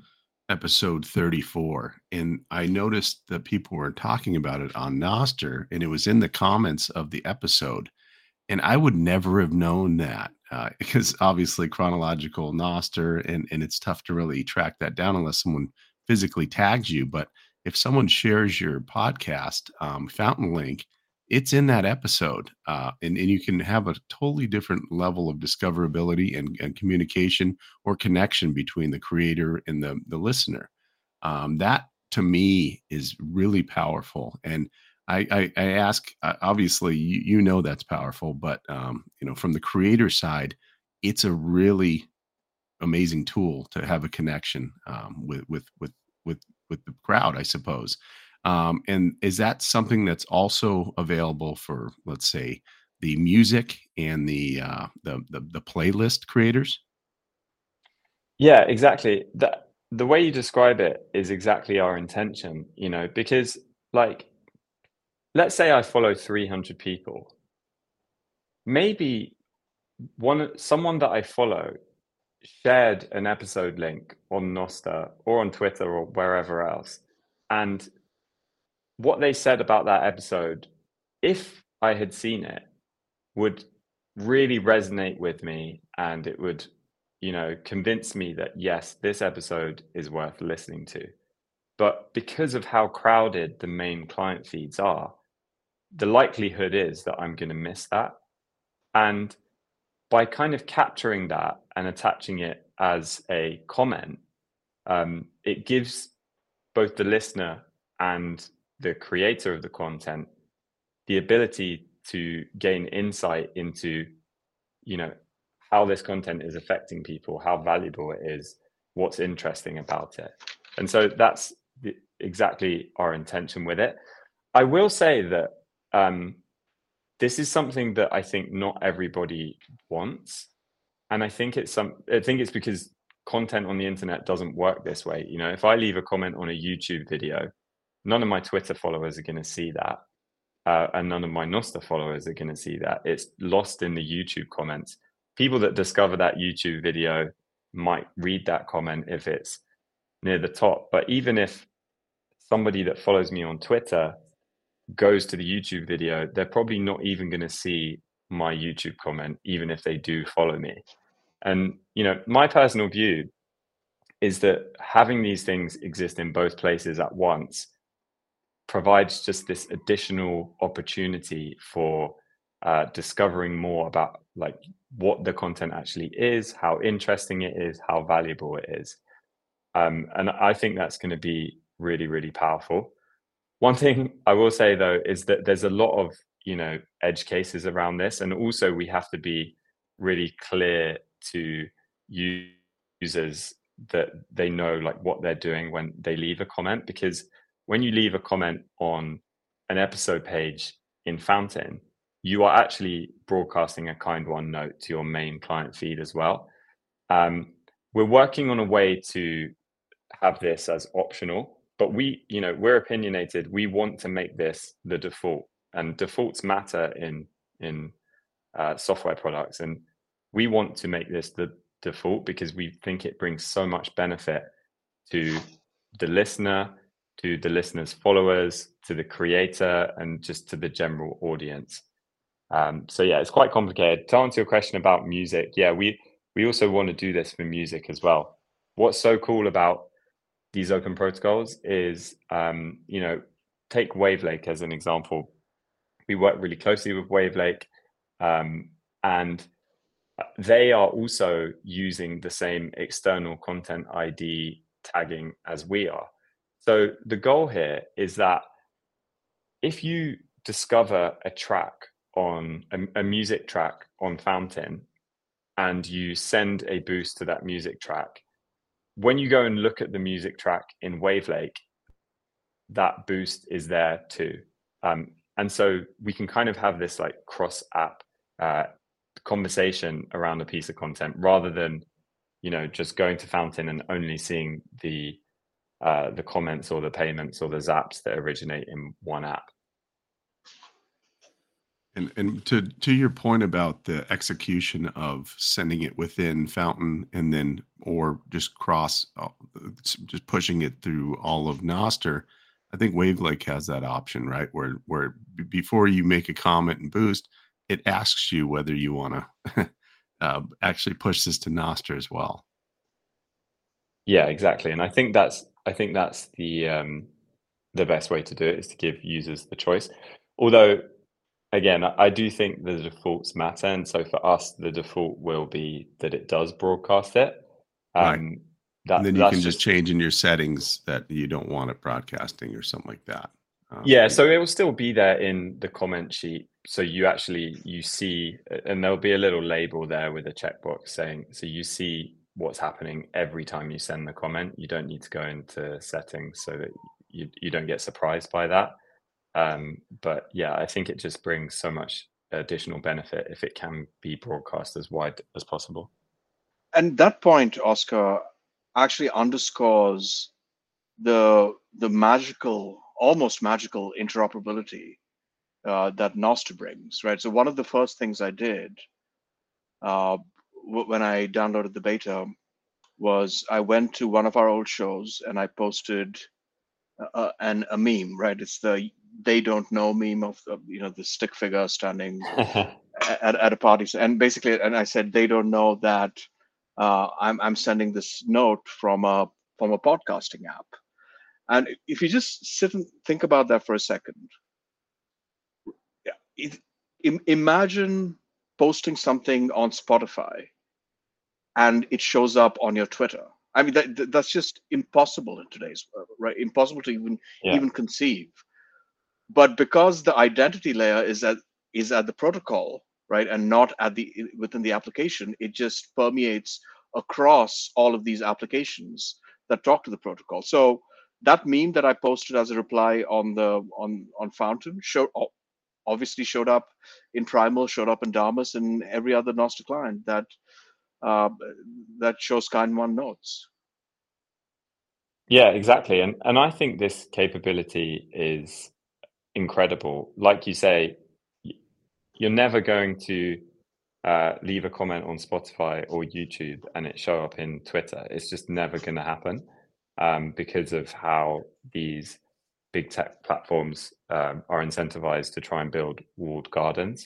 S1: episode 34, and I noticed that people were talking about it on Noster, and it was in the comments of the episode. And I would never have known that because obviously chronological Noster, and it's tough to really track that down unless someone physically tags you. But if someone shares your podcast, Fountain Link, it's in that episode. And you can have a totally different level of discoverability and communication or connection between the creator and the listener. That to me is really powerful. And I ask, obviously, you know that's powerful, but from the creator side, it's a really amazing tool to have a connection with the crowd, I suppose. And is that something that's also available for, let's say, the music and the playlist creators?
S3: Yeah, exactly. The way you describe it is exactly our intention, because like, let's say I follow 300 people. Maybe someone that I follow shared an episode link on Noster or on Twitter or wherever else. And what they said about that episode, if I had seen it, would really resonate with me, and it would, convince me that yes, this episode is worth listening to. But because of how crowded the main client feeds are, the likelihood is that I'm going to miss that. And by kind of capturing that and attaching it as a comment, it gives both the listener and the creator of the content the ability to gain insight into, how this content is affecting people, how valuable it is, what's interesting about it. And so that's exactly our intention with it. I will say that this is something that I think not everybody wants, and I think it's because content on the internet doesn't work this way. If I leave a comment on a YouTube video, none of my Twitter followers are going to see that, and none of my Noster followers are going to see that. It's lost in the YouTube comments. People that discover that YouTube video might read that comment if it's near the top, but even if somebody that follows me on Twitter goes to the YouTube video, they're probably not even going to see my YouTube comment, even if they do follow me. And, my personal view is that having these things exist in both places at once provides just this additional opportunity for discovering more about like what the content actually is, how interesting it is, how valuable it is. And I think that's going to be really, really powerful. One thing I will say though is that there's a lot of edge cases around this, and also we have to be really clear to users that they know like what they're doing when they leave a comment, because when you leave a comment on an episode page in Fountain, you are actually broadcasting a kind one note to your main client feed as well. We're working on a way to have this as optional, but we're opinionated. We want to make this the default, and defaults matter in software products, and we want to make this the default because we think it brings so much benefit to the listener, to the listener's followers, to the creator, and just to the general audience. So yeah, it's quite complicated. To answer your question about music, yeah, we also want to do this for music as well. What's so cool about these open protocols is, take Wavelake as an example. We work really closely with Wavelake, and they are also using the same external content ID tagging as we are. So the goal here is that if you discover a track on a music track on Fountain and you send a boost to that music track, when you go and look at the music track in Wavelake, that boost is there too. And so we can kind of have this like cross app conversation around a piece of content rather than, just going to Fountain and only seeing the comments or the payments or the zaps that originate in one app.
S1: And to your point about the execution of sending it within Fountain and then or just just pushing it through all of Noster, I think Wavelake has that option, right? Where before you make a comment and boost, it asks you whether you want to actually push this to Noster as well.
S3: Yeah, exactly. And I think that's the best way to do it, is to give users the choice. Although, again, I do think the defaults matter, and so for us, the default will be that it does broadcast it.
S1: Right. And then you
S3: that's
S1: can just change in your settings that you don't want it broadcasting or something like that.
S3: Yeah, so it will still be there in the comment sheet. So you see, and there'll be a little label there with a checkbox saying, so you see what's happening every time you send the comment. You don't need to go into settings so that you don't get surprised by that. But yeah, I think it just brings so much additional benefit if it can be broadcast as wide as possible.
S2: And that point, Oscar, actually underscores the almost magical interoperability that Nostr brings, right? So one of the first things I did when I downloaded the beta was I went to one of our old shows and I posted a meme, right? It's the "they don't know" meme of the stick figure standing at a party, and basically, and I said they don't know that I'm sending this note from a podcasting app. And if you just sit and think about that for a second, imagine posting something on Spotify and it shows up on your Twitter. I mean, that's just impossible in today's world, right? Impossible to even conceive. But because the identity layer is at the protocol, right, and not within the application, it just permeates across all of these applications that talk to the protocol. So that meme that I posted as a reply on Fountain obviously showed up in Primal, showed up in Damus, and every other Nostr client that shows Kind1 notes.
S3: Yeah, exactly. And I think this capability is incredible. Like you say, you're never going to leave a comment on Spotify or YouTube and it show up in Twitter. It's just never going to happen because of how these big tech platforms are incentivized to try and build walled gardens.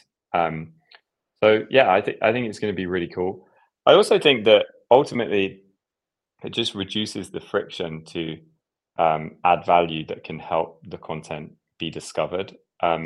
S3: So yeah, I think it's going to be really cool. I also think that ultimately it just reduces the friction to add value that can help the content be discovered.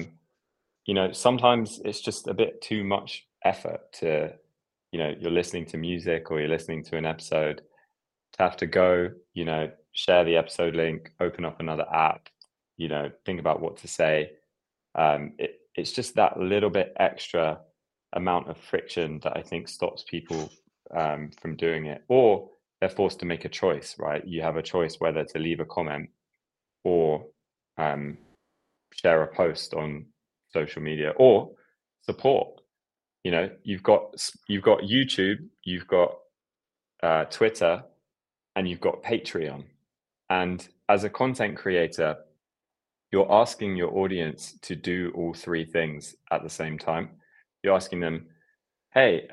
S3: Sometimes it's just a bit too much effort to, you're listening to music or you're listening to an episode, to have to go, share the episode link, open up another app, think about what to say. It's just that little bit extra amount of friction that I think stops people from doing it, or they're forced to make a choice, right? You have a choice whether to leave a comment or share a post on social media or support. You've got YouTube, you've got Twitter, and you've got Patreon. And as a content creator, you're asking your audience to do all three things at the same time. You're asking them, hey,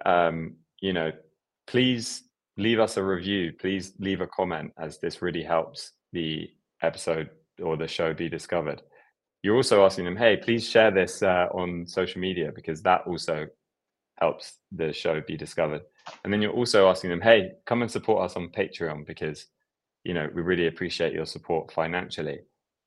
S3: please leave us a review. Please leave a comment, as this really helps the episode or the show be discovered. You're also asking them, hey, please share this on social media, because that also helps the show be discovered. And then you're also asking them, hey, come and support us on Patreon, because we really appreciate your support financially.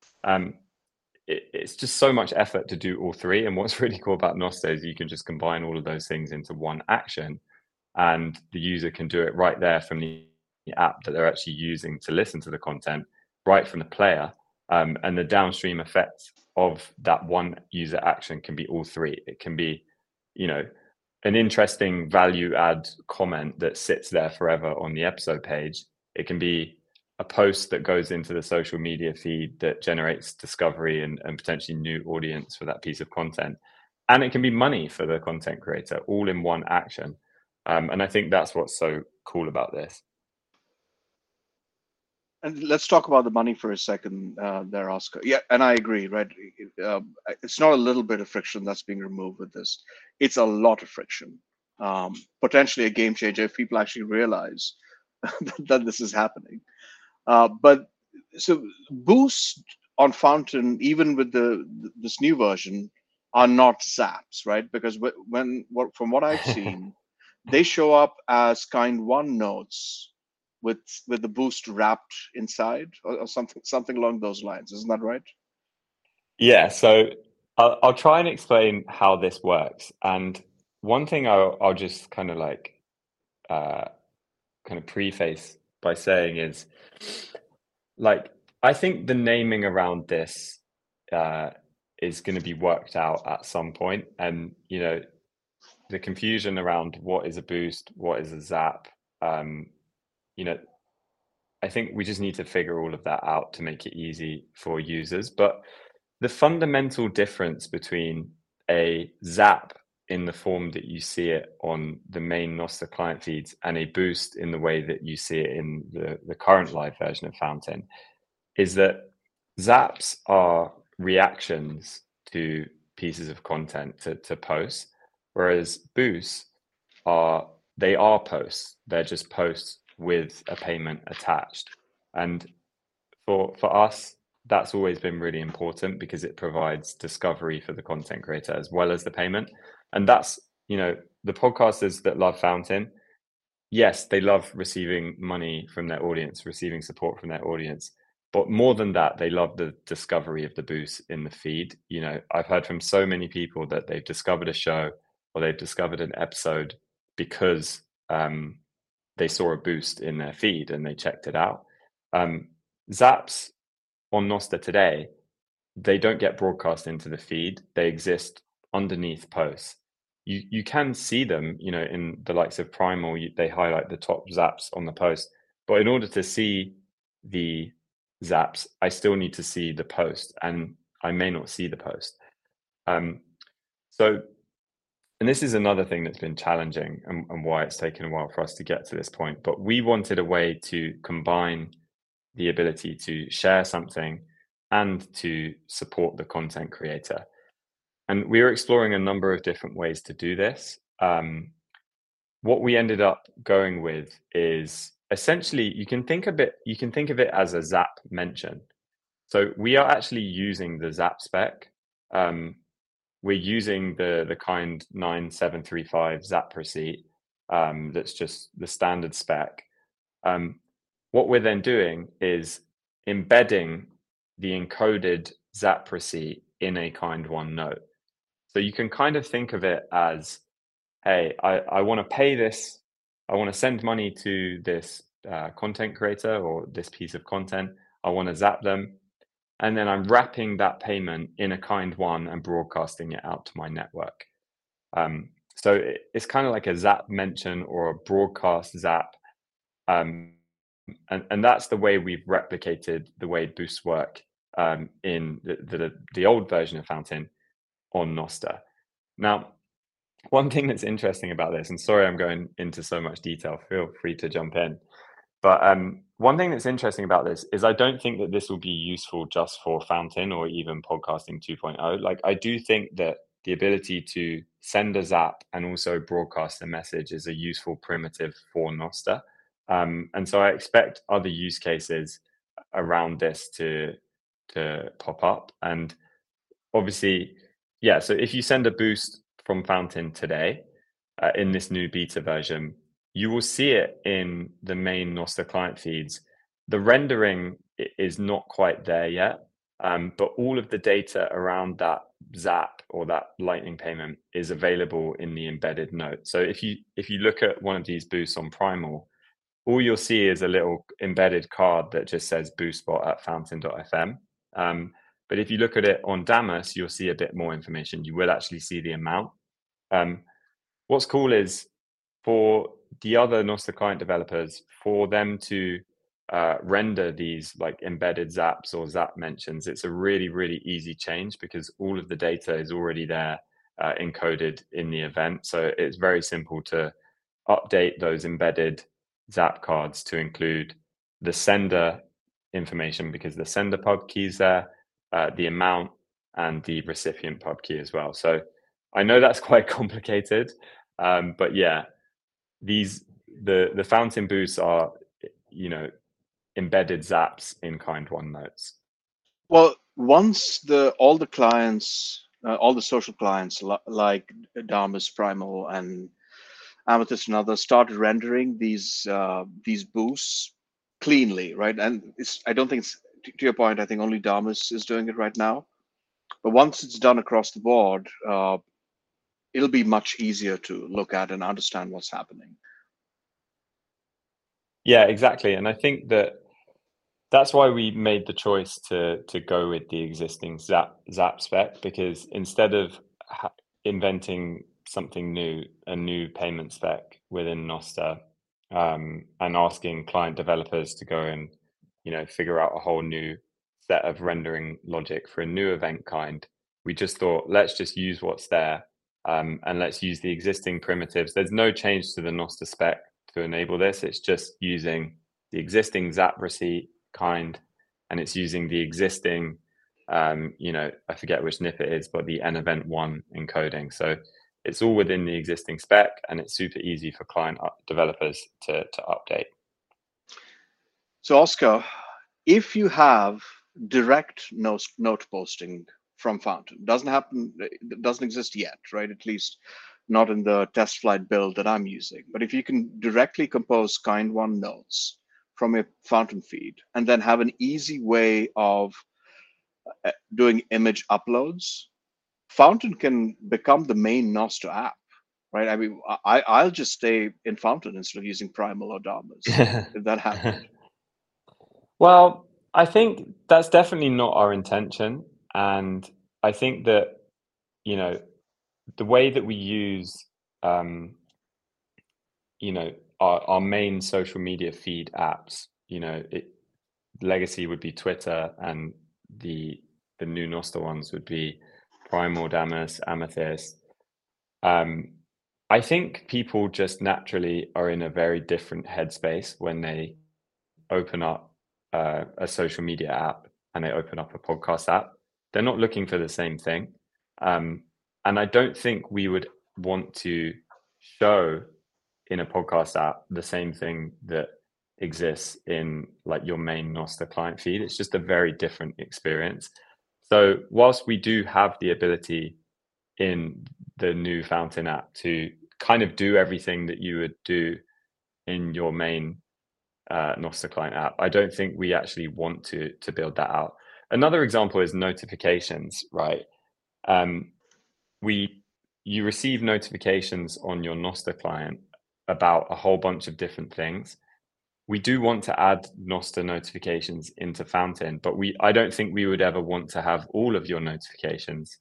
S3: It's just so much effort to do all three. And what's really cool about Nostr is you can just combine all of those things into one action, and the user can do it right there from the app that they're actually using to listen to the content, right from the player. And the downstream effects of that one user action can be all three. It can be, an interesting value add comment that sits there forever on the episode page. It can be a post that goes into the social media feed that generates discovery and potentially new audience for that piece of content. And it can be money for the content creator, all in one action. And I think that's what's so cool about this.
S2: And let's talk about the money for a second, there, Oscar. Yeah, and I agree, right? It's not a little bit of friction that's being removed with this; it's a lot of friction. Potentially a game changer if people actually realize that this is happening. But so Boost on Fountain, even with the this new version, are not Zaps, right? Because from what I've seen, they show up as kind one notes with the boost wrapped inside, or something along those lines. Isn't that right?
S3: Yeah, so I'll try and explain how this works. And one thing I'll just kind of like uh, kind of preface by saying is like I think the naming around this uh, is going to be worked out at some point, and the confusion around what is a boost, what is a zap, you know, I think we just need to figure all of that out to make it easy for users. But the fundamental difference between a zap in the form that you see it on the main Nostr client feeds and a boost in the way that you see it in the current live version of Fountain is that zaps are reactions to pieces of content to posts, whereas boosts they are posts. They're just posts with a payment attached. And for us, that's always been really important because it provides discovery for the content creator as well as the payment. And that's, the podcasters that love Fountain, yes, they love receiving money from their audience, receiving support from their audience. But more than that, they love the discovery of the boost in the feed. I've heard from so many people that they've discovered a show or they've discovered an episode because they saw a boost in their feed and they checked it out. Zaps on Nostr today, they don't get broadcast into the feed. They exist underneath posts. You can see them, in the likes of Primal, they highlight the top zaps on the post. But in order to see the zaps, I still need to see the post, and I may not see the post. So, and this is another thing that's been challenging and why it's taken a while for us to get to this point. But we wanted a way to combine the ability to share something and to support the content creator. And we were exploring a number of different ways to do this. What we ended up going with is essentially you can think of it as a Zap mention. So we are actually using the Zap spec. We're using the kind 9735 Zap receipt. That's just the standard spec. What we're then doing is embedding the encoded Zap receipt in a kind one note. So you can kind of think of it as, hey, I want to pay this, I want to send money to this content creator or this piece of content, I want to zap them, and then I'm wrapping that payment in a kind one and broadcasting it out to my network. So it's kind of like a Zap mention or a broadcast Zap. And that's the way we've replicated the way boosts work in the old version of Fountain on Nostr. Now, one thing that's interesting about this, and sorry I'm going into so much detail, feel free to jump in. But one thing that's interesting about this is I don't think that this will be useful just for Fountain or even podcasting 2.0. Like, I do think that the ability to send a zap and also broadcast a message is a useful primitive for Nostr. And so I expect other use cases around this to pop up. And obviously, yeah, so if you send a boost from Fountain today in this new beta version, you will see it in the main Nostr client feeds. The rendering is not quite there yet, but all of the data around that zap or that lightning payment is available in the embedded note. So if you look at one of these boosts on Primal, all you'll see is a little embedded card that just says boostbot at fountain.fm. But if you look at it on Damus, you'll see a bit more information. You will actually see the amount. What's cool is for the other Nostr client developers, for them to render these like embedded zaps or zap mentions, it's a really, really easy change because all of the data is already there encoded in the event. So it's very simple to update those embedded zap cards to include the sender information because the sender pub key is there, the amount, and the recipient pub key as well. So I know that's quite complicated, but yeah, the Fountain boosts are, embedded zaps in Kind One notes.
S2: Well, once all the clients, all the social clients like Damus, Primal, and Amethyst and others started rendering these boosts cleanly, right? And I don't think it's, to your point, I think only Damus is doing it right now. But once it's done across the board, it'll be much easier to look at and understand what's happening.
S3: Yeah, exactly. And I think that's why we made the choice to go with the existing Zap spec, because instead of inventing something new, a new payment spec within Nostr, and asking client developers to go and figure out a whole new set of rendering logic for a new event kind, we just thought, let's just use what's there, and let's use the existing primitives. There's no change to the Nostr spec to enable this. It's just using the existing Zap receipt kind, and it's using the existing I forget which NIP it is, but the NEvent1 encoding. So it's all within the existing spec, and it's super easy for client developers to update.
S2: So Oscar, if you have direct note posting from Fountain, doesn't exist yet, right? At least not in the test flight build that I'm using. But if you can directly compose Kind One notes from a Fountain feed and then have an easy way of doing image uploads, Fountain can become the main Nostr app, right? I mean, I'll just stay in Fountain instead of using Primal or Damus if that happened.
S3: Well, I think that's definitely not our intention. And I think that, the way that we use, our main social media feed apps, legacy would be Twitter, and the new Nostr ones would be Primal, Damus, Amethyst. I think people just naturally are in a very different headspace when they open up a social media app and they open up a podcast app. They're not looking for the same thing. And I don't think we would want to show in a podcast app the same thing that exists in like your main Nostr client feed. It's just a very different experience. So whilst we do have the ability in the new Fountain app to kind of do everything that you would do in your main Nostr client app, I don't think we actually want to build that out. Another example is notifications, right? You receive notifications on your Nostr client about a whole bunch of different things. We do want to add Nostr notifications into Fountain, but I don't think we would ever want to have all of your notifications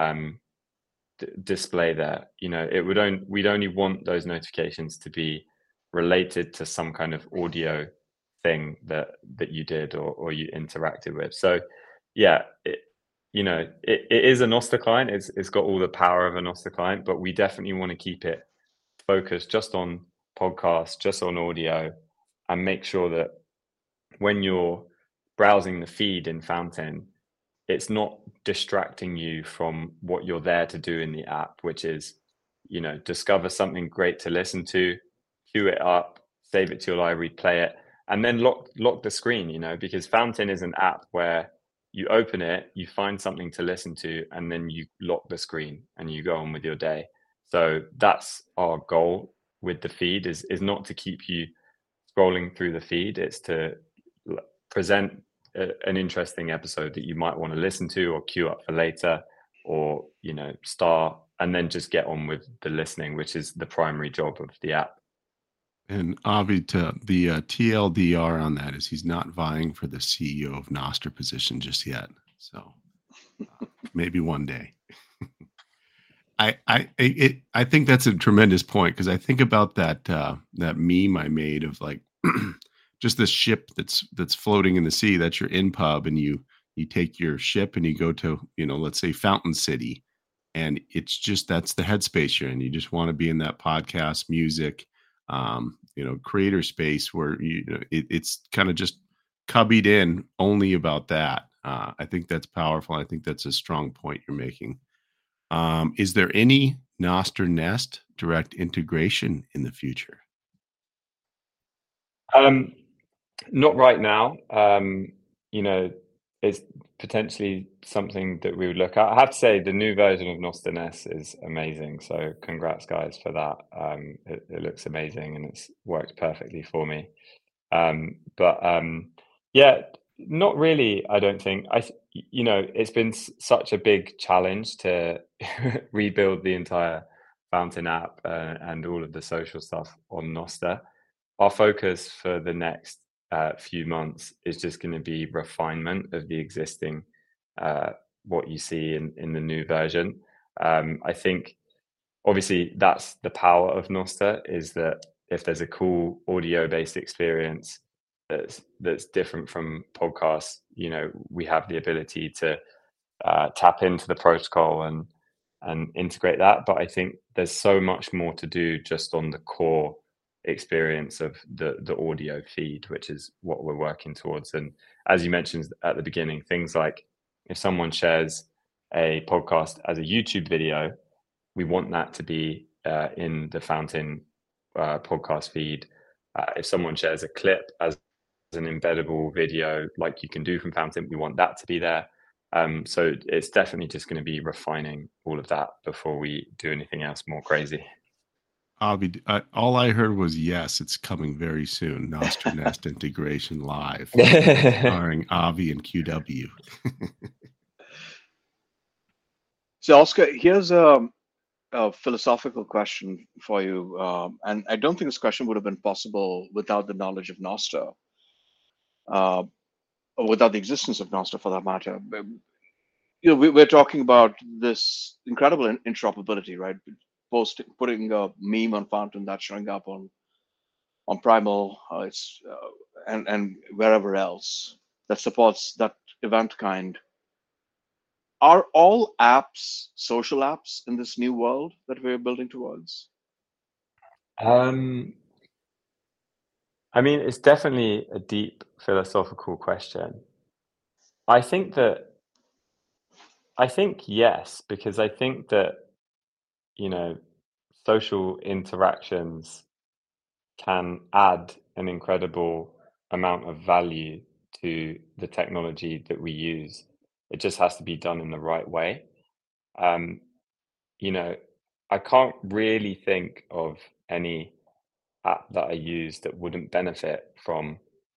S3: display there. We'd only want those notifications to be related to some kind of audio thing that you did or you interacted with. So yeah, it is a Nostr client. It's got all the power of a Nostr client, but we definitely want to keep it focused just on podcasts, just on audio, and make sure that when you're browsing the feed in Fountain, it's not distracting you from what you're there to do in the app, which is, discover something great to listen to, queue it up, save it to your library, play it, and then lock the screen, because Fountain is an app where you open it, you find something to listen to, and then you lock the screen and you go on with your day. So that's our goal with the feed is not to keep you scrolling through the feed. It's to present an interesting episode that you might want to listen to or queue up for later, or start and then just get on with the listening, which is the primary job of the app.
S1: And Avi, the TLDR on that is he's not vying for the CEO of Nostr position just yet. So maybe one day. I think that's a tremendous point, because I think about that meme I made of like just this ship that's floating in the sea. That's your InPub, and you take your ship and you go to let's say Fountain City, and it's just that's the headspace you're in. You just want to be in that podcast, music, creator space where it's kind of just cubbied in only about that. I think that's powerful. I think that's a strong point you're making. Is there any Nostr Nest direct integration in the future?
S3: Not right now. It's potentially something that we would look at. I have to say the new version of Nostr Nest is amazing. So congrats guys for that. It looks amazing and it's worked perfectly for me. Yeah, not really. I don't think. It's been such a big challenge to rebuild the entire Fountain app and all of the social stuff on Nostr. Our focus for the next few months is just going to be refinement of the existing what you see in the new version. I think obviously that's the power of Nostr, is that if there's a cool audio-based experience that's different from podcasts, we have the ability to tap into the protocol and integrate that. But I think there's so much more to do just on the core experience of the audio feed, which is what we're working towards. And as you mentioned at the beginning, things like if someone shares a podcast as a YouTube video, we want that to be in the Fountain podcast feed. If someone shares a clip as an embeddable video, like you can do from Fountain, we want that to be there. So it's definitely just going to be refining all of that before we do anything else more crazy.
S1: Avi, all I heard was yes, it's coming very soon. Nostr Nest integration live, starring Avi and QW.
S2: So, Oscar, here's a philosophical question for you, and I don't think this question would have been possible without the knowledge of Nostr, or without the existence of Nostr, for that matter. We're talking about this incredible interoperability, right? Putting a meme on Fountain that's showing up on Primal, and wherever else that supports that event kind. Are all apps social apps in this new world that we're building towards?
S3: I mean, it's definitely a deep philosophical question. I think yes, because I think that, social interactions can add an incredible amount of value to the technology that we use. It just has to be done in the right way. I can't really think of any app that I use that wouldn't benefit from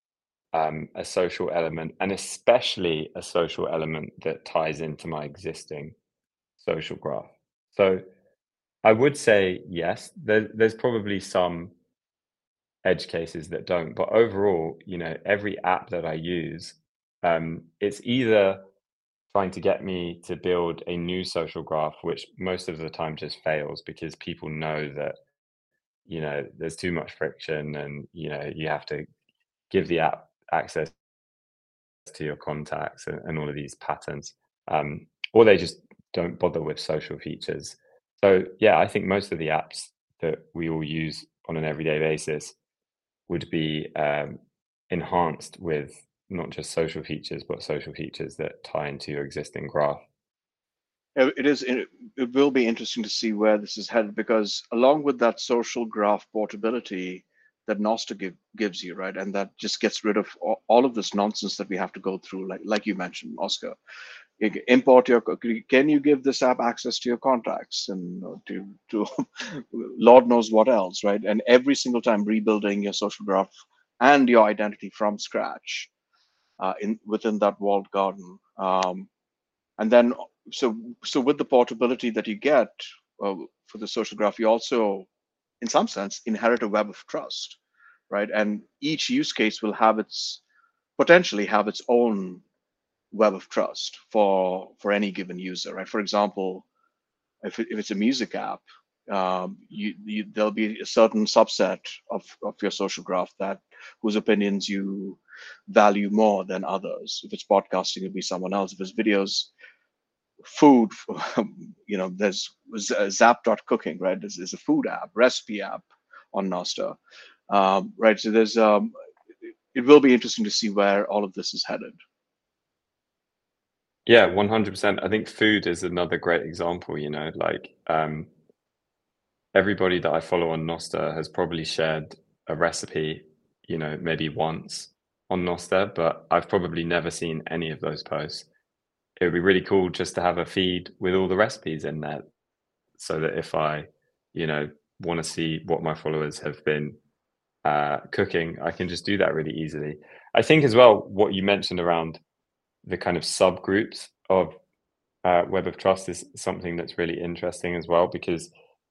S3: a social element, and especially a social element that ties into my existing social graph. So I would say yes, there's probably some edge cases that don't, but overall, every app that I use, it's either trying to get me to build a new social graph, which most of the time just fails because people know that, there's too much friction and, you have to give the app access to your contacts and all of these patterns, or they just don't bother with social features. So yeah, I think most of the apps that we all use on an everyday basis would be enhanced with not just social features, but social features that tie into your existing graph.
S2: It will be interesting to see where this is headed, because along with that social graph portability that Nostr gives you, right, and that just gets rid of all of this nonsense that we have to go through, like you mentioned, Oscar. Can you give this app access to your contacts and to Lord knows what else, right? And every single time rebuilding your social graph and your identity from scratch within that walled garden, and then so with the portability that you get for the social graph, you also, in some sense, inherit a web of trust, right? And each use case will potentially have its own web of trust for any given user, right? For example, if it's a music app, there'll be a certain subset of your social graph whose opinions you value more than others. If it's podcasting, it'll be someone else. If it's videos, food, there's Zap.cooking, right? This is a food app, recipe app on Nostr, right? So there's it will be interesting to see where all of this is headed.
S3: Yeah, 100%. I think food is another great example, like everybody that I follow on Noster has probably shared a recipe, maybe once on Noster, but I've probably never seen any of those posts. It would be really cool just to have a feed with all the recipes in there so that if I, want to see what my followers have been cooking, I can just do that really easily. I think as well, what you mentioned around the kind of subgroups of Web of Trust is something that's really interesting as well, because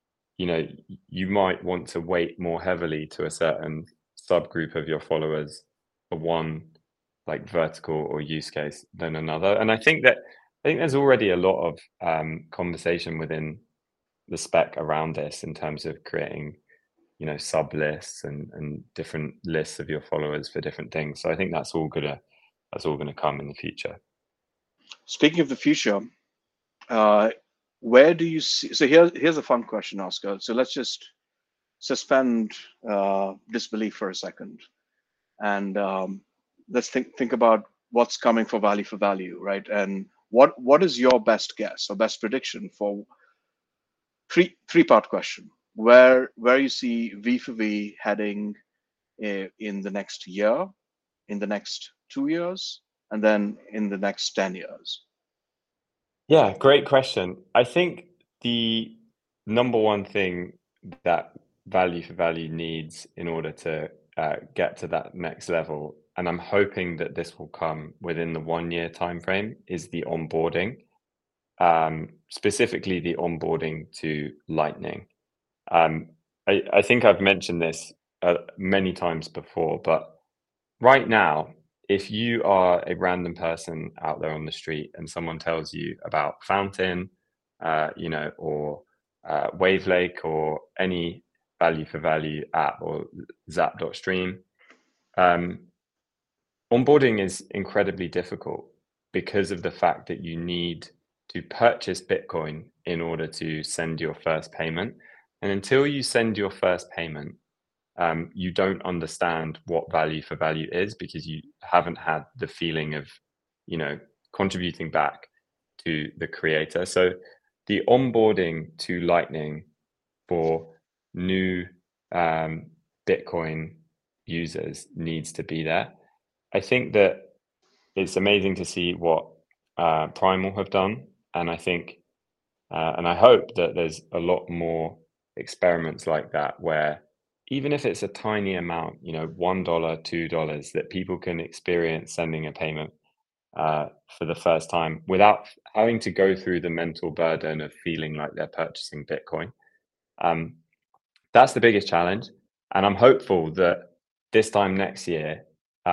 S3: you might want to weight more heavily to a certain subgroup of your followers for one like vertical or use case than another. And I think there's already a lot of conversation within the spec around this in terms of creating sub lists and different lists of your followers for different things. So I think that's all gonna come in the future.
S2: Speaking of the future, where do you see? So here's a fun question, Oscar. So let's just suspend disbelief for a second, and let's think about what's coming for value, right? And what is your best guess or best prediction for three-part question? Where you see V4V heading in the next year, in the next 2 years, and then in the next 10 years?
S3: Yeah, great question. I think the number one thing that value needs in order to get to that next level, and I'm hoping that this will come within the 1 year timeframe, is the onboarding, specifically the onboarding to Lightning. I think I've mentioned this many times before, but right now, if you are a random person out there on the street and someone tells you about Fountain, or Wavelake or any value app or Zap.stream, onboarding is incredibly difficult because of the fact that you need to purchase Bitcoin in order to send your first payment. And until you send your first payment, you don't understand what value is, because you haven't had the feeling of, contributing back to the creator. So the onboarding to Lightning for new Bitcoin users needs to be there. I think that it's amazing to see what Primal have done, and I think and I hope that there's a lot more experiments like that, where even if it's a tiny amount, $1, $2, that people can experience sending a payment for the first time without having to go through the mental burden of feeling like they're purchasing Bitcoin. That's the biggest challenge, and I'm hopeful that this time next year,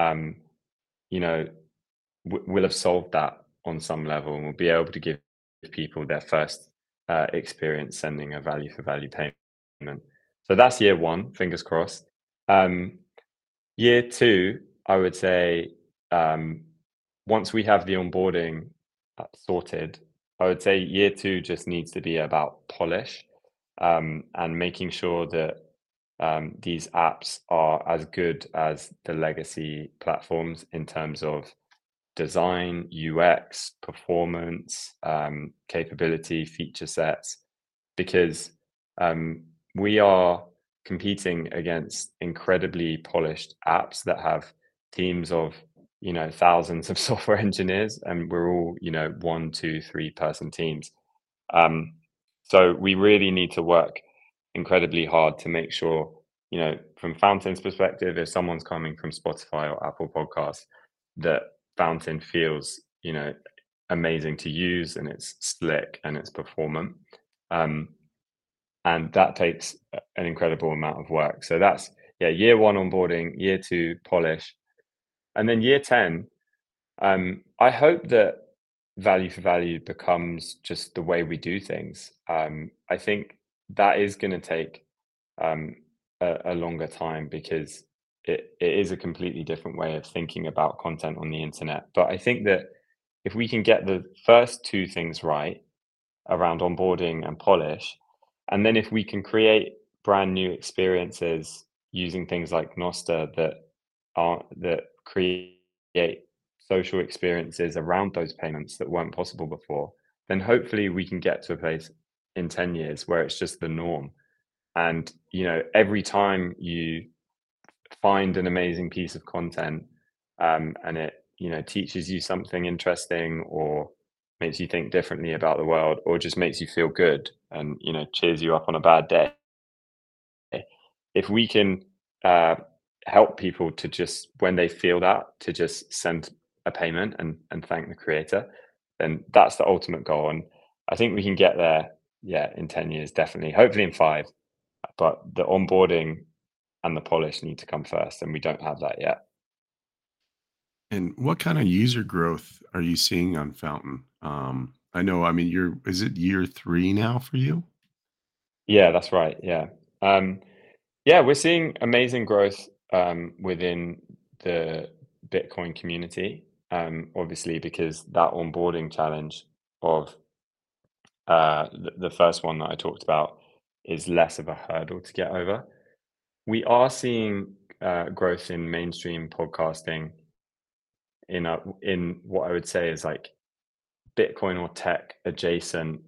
S3: we'll have solved that on some level, and we'll be able to give people their first experience sending a value payment. So that's year one, fingers crossed. Year two, I would say, once we have the onboarding sorted, I would say year two just needs to be about polish, and making sure that these apps are as good as the legacy platforms in terms of design, UX, performance, capability, feature sets, because we are competing against incredibly polished apps that have teams of thousands of software engineers, and we're all 1, 2, 3 person teams. So we really need to work incredibly hard to make sure, from Fountain's perspective, if someone's coming from Spotify or Apple Podcasts, that Fountain feels amazing to use, and it's slick and it's performant, and that takes an incredible amount of work. So that's year one onboarding, year two polish, and then year 10, I hope that value becomes just the way we do things. I think that is going to take a longer time, because it is a completely different way of thinking about content on the internet. But I think that if we can get the first two things right around onboarding and polish, and then if we can create brand new experiences using things like Noster that that create social experiences around those payments that weren't possible before, then hopefully we can get to a place in 10 years where it's just the norm. And every time you find an amazing piece of content, and it teaches you something interesting, or makes you think differently about the world, or just makes you feel good and cheers you up on a bad day, if we can help people to just, when they feel that, to just send a payment and thank the creator, then that's the ultimate goal. And I think we can get there, in 10 years, definitely, hopefully in 5. But the onboarding and the polish need to come first, and we don't have that yet.
S1: And what kind of user growth are you seeing on Fountain? I know, I mean, is it year 3 now for you?
S3: Yeah, that's right. Yeah. We're seeing amazing growth within the Bitcoin community. Obviously, because that onboarding challenge of the first one that I talked about is less of a hurdle to get over. We are seeing growth in mainstream podcasting in what I would say is like Bitcoin or tech adjacent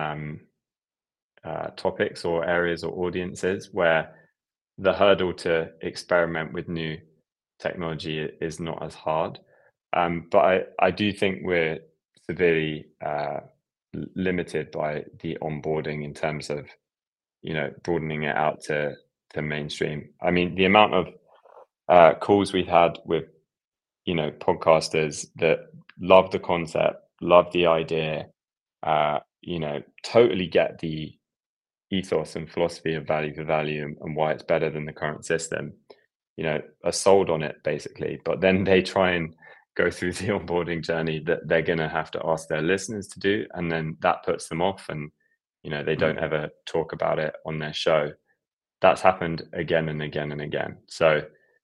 S3: topics or areas or audiences, where the hurdle to experiment with new technology is not as hard. But I do think we're severely limited by the onboarding in terms of broadening it out to mainstream. I mean, the amount of calls we've had with podcasters that love the concept, love the idea, totally get the ethos and philosophy of value for value, and why it's better than the current system, are sold on it basically. But then they try and go through the onboarding journey that they're going to have to ask their listeners to do, and then that puts them off, and they don't ever talk about it on their show. That's happened again and again and again. So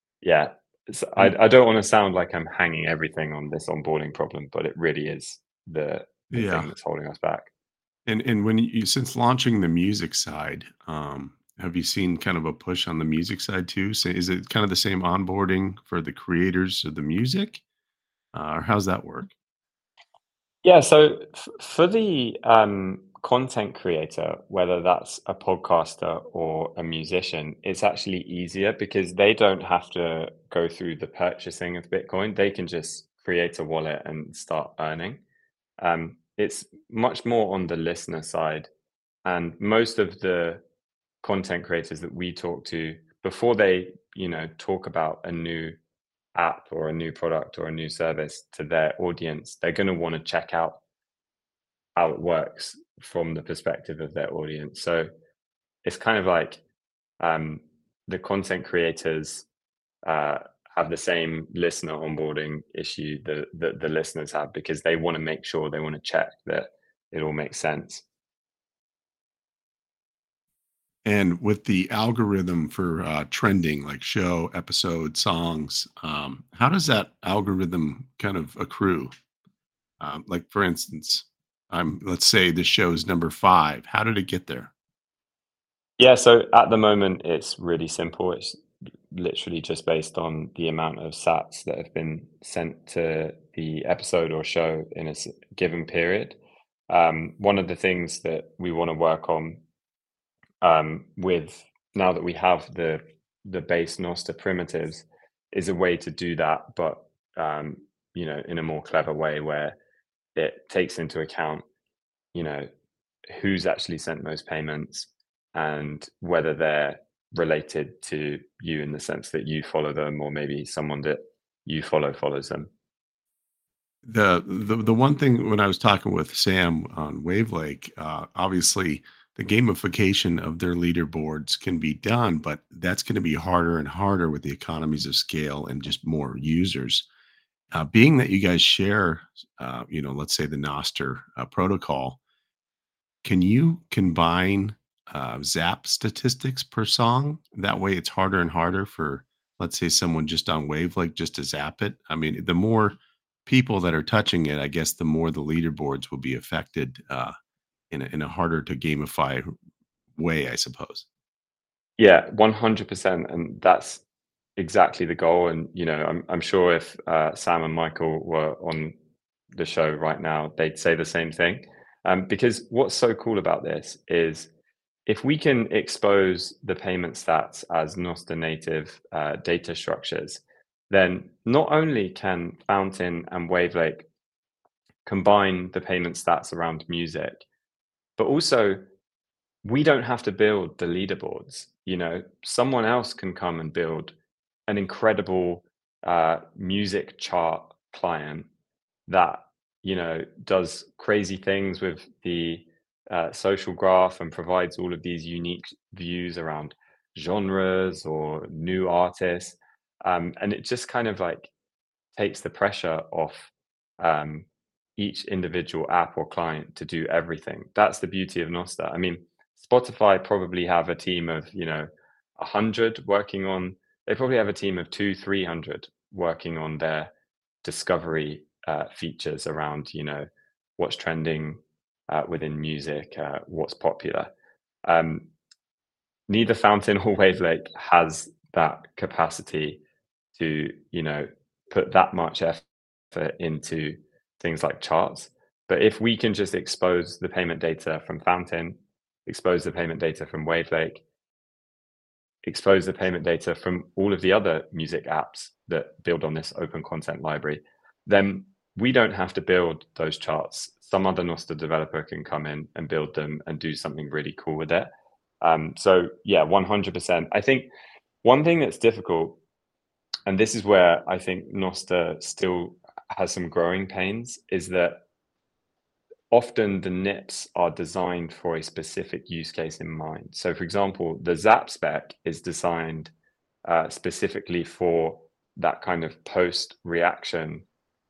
S3: I don't want to sound like I'm hanging everything on this onboarding problem, but it really is the thing that's holding us back.
S1: And when since launching the music side, have you seen kind of a push on the music side too? So is it kind of the same onboarding for the creators of the music, or how's that work?
S3: Yeah, so for the content creator, whether that's a podcaster or a musician, it's actually easier because they don't have to go through the purchasing of Bitcoin. They can just create a wallet and start earning. It's much more on the listener side. And most of the content creators that we talk to, before they, talk about a new app or a new product or a new service to their audience, they're going to want to check out how it works from the perspective of their audience. So it's kind of like the content creators have the same listener onboarding issue that the listeners have, because they want to make sure, they want to check that it all makes sense.
S1: And with the algorithm for trending, like show, episode, songs, how does that algorithm kind of accrue? Like, for instance, let's say the show's number 5. How did it get there?
S3: Yeah, so at the moment, it's really simple. It's literally just based on the amount of sats that have been sent to the episode or show in a given period. One of the things that we want to work on, with now that we have the base Nostr primitives, is a way to do that, but in a more clever way, where it takes into account who's actually sent those payments and whether they're related to you in the sense that you follow them, or maybe someone that you follows them.
S1: The one thing, when I was talking with Sam on Wavelake, obviously the gamification of their leaderboards can be done, but that's going to be harder and harder with the economies of scale and just more users. Being that you guys share, let's say the Nostr protocol, can you combine Zap statistics per song? That way it's harder and harder for, let's say, someone just on Wavelake just to zap it. I mean, the more people that are touching it, I guess the more the leaderboards will be affected in a harder to gamify way, I suppose.
S3: Yeah, 100%. And that's exactly the goal. And I'm sure if Sam and Michael were on the show right now, they'd say the same thing. Because what's so cool about this is if we can expose the payment stats as Nostr native data structures, then not only can Fountain and Wavelake combine the payment stats around music, but also we don't have to build the leaderboards. Someone else can come and build an incredible music chart client that does crazy things with the social graph and provides all of these unique views around genres or new artists, and it just kind of like takes the pressure off each individual app or client to do everything. That's the beauty of Nostr. I mean, Spotify probably have a team of 100 working on. They probably have a team of 200-300 working on their discovery features around what's trending within music, what's popular. Neither Fountain or Wavelake has that capacity to put that much effort into things like charts. But if we can just expose the payment data from Fountain, expose the payment data from Wavelake, expose the payment data from all of the other music apps that build on this open content library, then we don't have to build those charts. Some other Nostr developer can come in and build them and do something really cool with it. So yeah, 100%. I think one thing that's difficult, and this is where I think Nostr still has some growing pains, is that often the NIPs are designed for a specific use case in mind. So for example, the Zap spec is designed specifically for that kind of post reaction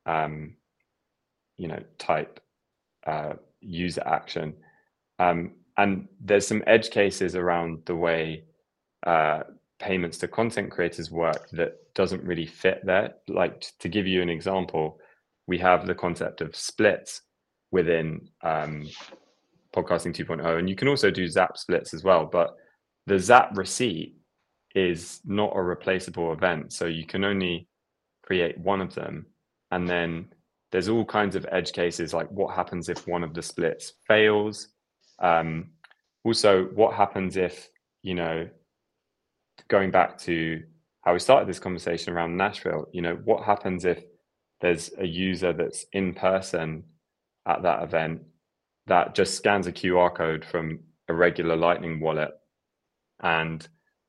S3: type user action. And there's some edge cases around the way payments to content creators work that doesn't really fit there. Like, to give you an example, we have the concept of splits within Podcasting 2.0, and you can also do Zap splits as well. But the Zap receipt is not a replaceable event, so you can only create one of them. And then there's all kinds of edge cases, like what happens if one of the splits fails. Also, what happens if, going back to how we started this conversation around Nashville, what happens if there's a user that's in person at that event that just scans a QR code from a regular Lightning wallet and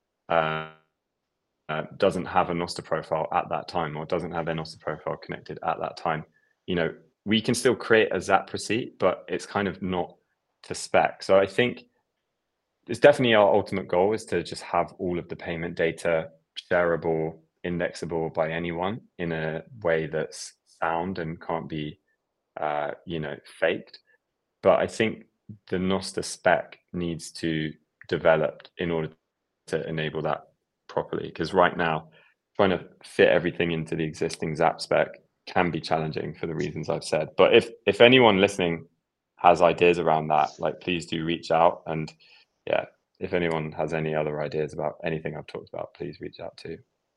S3: doesn't have a Nostr profile at that time, or doesn't have their Nostr profile connected at that time? We can still create a Zap receipt, but it's kind of not to spec. So I think it's definitely our ultimate goal is to just have all of the payment data shareable, indexable by anyone in a way that's sound and can't be, faked. But I think the Nostr spec needs to develop in order to enable that properly. Because right now, trying to fit everything into the existing Zap spec can be challenging for the reasons I've said. But if anyone listening has ideas around that, like, please do reach out. And yeah, if anyone has any other ideas about anything I've talked about, please reach out too.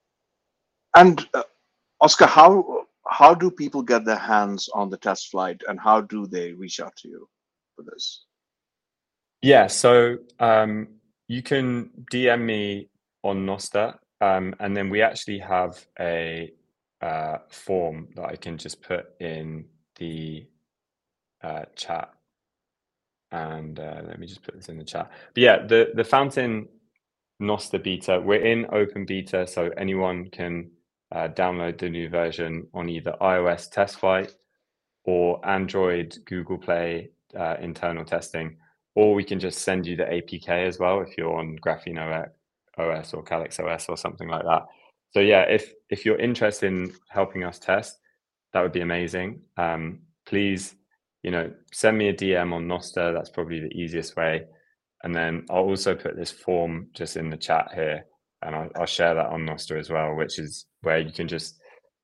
S2: And Oscar, how do people get their hands on the test flight, and how do they reach out to you for this?
S3: Yeah, so you can DM me on Nostr, and then we actually have a form that I can just put in the chat. And let me just put this in the chat. But yeah, the Fountain Nostr beta, we're in open beta, so anyone can download the new version on either iOS test flight or Android Google Play internal testing, or we can just send you the APK as well if you're on Graphene OS or Calyx OS or something like that. So yeah, if you're interested in helping us test, that would be amazing. Please, send me a DM on Nostr. That's probably the easiest way. And then I'll also put this form just in the chat here, and I'll share that on Nostr as well, which is where you can just,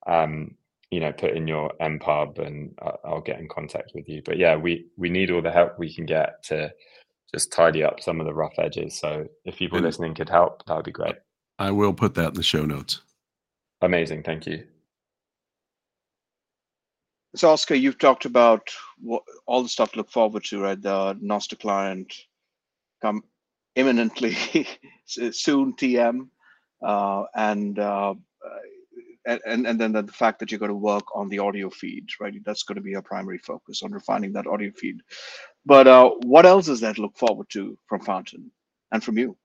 S3: put in your MPub, and I'll get in contact with you. But yeah, we need all the help we can get to just tidy up some of the rough edges. So if people listening could help, that would be great.
S1: I will put that in the show notes.
S3: Amazing. Thank you.
S2: So, Oscar, you've talked about all the stuff to look forward to, right? The Noster client come imminently soon, TM, and then the fact that you're going to work on the audio feed, right? That's going to be your primary focus on refining that audio feed. But what else is there to look forward to from Fountain and from you?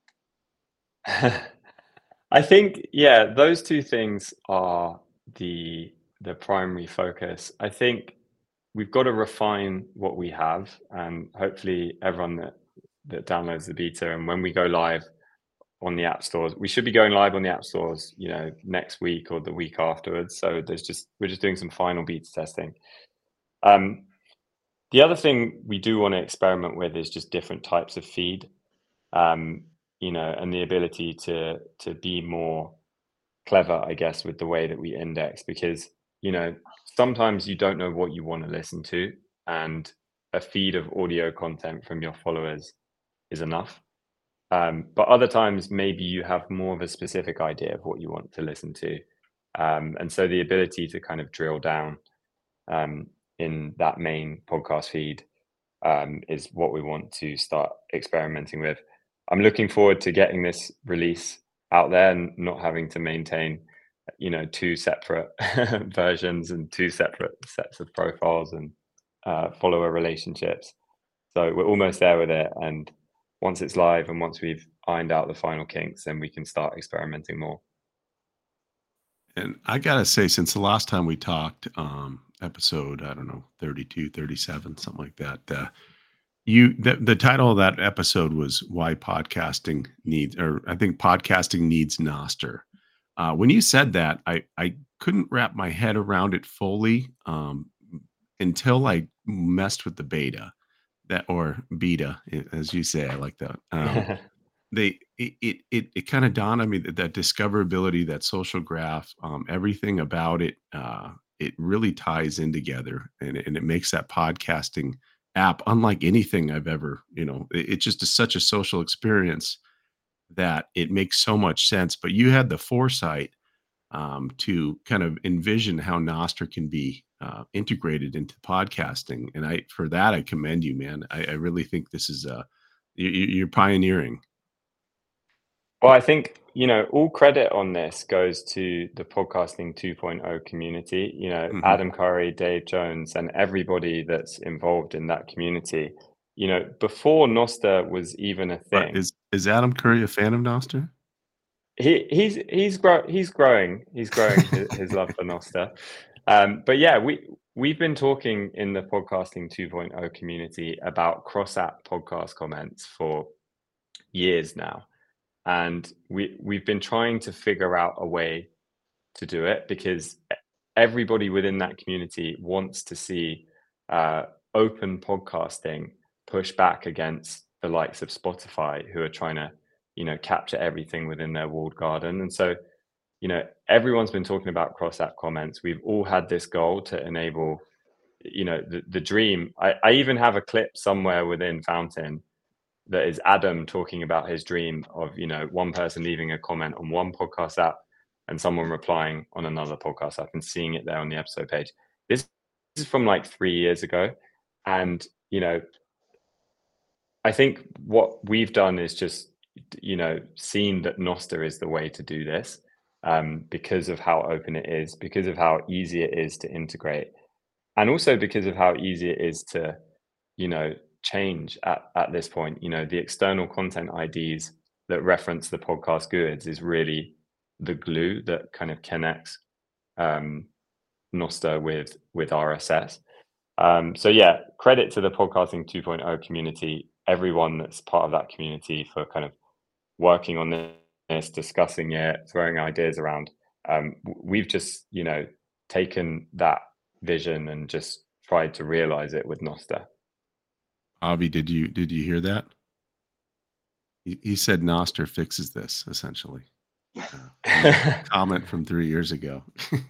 S3: I think, yeah, those two things are the primary focus. I think we've got to refine what we have, and hopefully everyone that downloads the beta, and when we go live on the app stores, we should be going live on the app stores, next week or the week afterwards. So we're just doing some final beta testing. The other thing we do want to experiment with is just different types of feed, and the ability to be more clever, I guess, with the way that we index, because sometimes you don't know what you want to listen to, and a feed of audio content from your followers is enough. But other times, maybe you have more of a specific idea of what you want to listen to. And so the ability to kind of drill down in that main podcast feed is what we want to start experimenting with. I'm looking forward to getting this release out there and not having to maintain, two separate versions and two separate sets of profiles and follower relationships. So we're almost there with it. And once it's live and once we've ironed out the final kinks, then we can start experimenting more.
S1: And I got to say, since the last time we talked, episode, 32, 37, something like that, the title of that episode was Why Podcasting Needs, or I think Podcasting Needs Noster. When you said that, I couldn't wrap my head around it fully until I messed with the beta, or beta, as you say. I like that. It kind of dawned on me that discoverability, that social graph, everything about it, it really ties in together, and it makes that podcasting app unlike anything I've ever, it's just such a social experience that it makes so much sense. But you had the foresight to kind of envision how Noster can be integrated into podcasting, and for that I commend you, man. I really think this is you're pioneering.
S3: Well, I think, all credit on this goes to the Podcasting 2.0 community, Adam Curry, Dave Jones, and everybody that's involved in that community. Before Noster was even a thing.
S1: Is Adam Curry a fan of Noster?
S3: He's growing his love for Noster. But yeah, we've been talking in the Podcasting 2.0 community about cross-app podcast comments for years now. And we've been trying to figure out a way to do it, because everybody within that community wants to see open podcasting push back against the likes of Spotify, who are trying to, capture everything within their walled garden. And so, everyone's been talking about cross-app comments. We've all had this goal to enable, the dream. I even have a clip somewhere within Fountain that is Adam talking about his dream of, one person leaving a comment on one podcast app and someone replying on another podcast app, and seeing it there on the episode page. This is from like 3 years ago. And, I think what we've done is just, seen that Noster is the way to do this, because of how open it is, because of how easy it is to integrate, and also because of how easy it is to, change at this point. The external content IDs that reference the podcast goods is really the glue that kind of connects Noster with RSS. So yeah, credit to the Podcasting 2.0 community, everyone that's part of that community, for kind of working on this, discussing it, throwing ideas around. We've just, taken that vision and just tried to realize it with Noster.
S1: Avi, did you hear that? He said Noster fixes this, essentially. Comment from 3 years ago.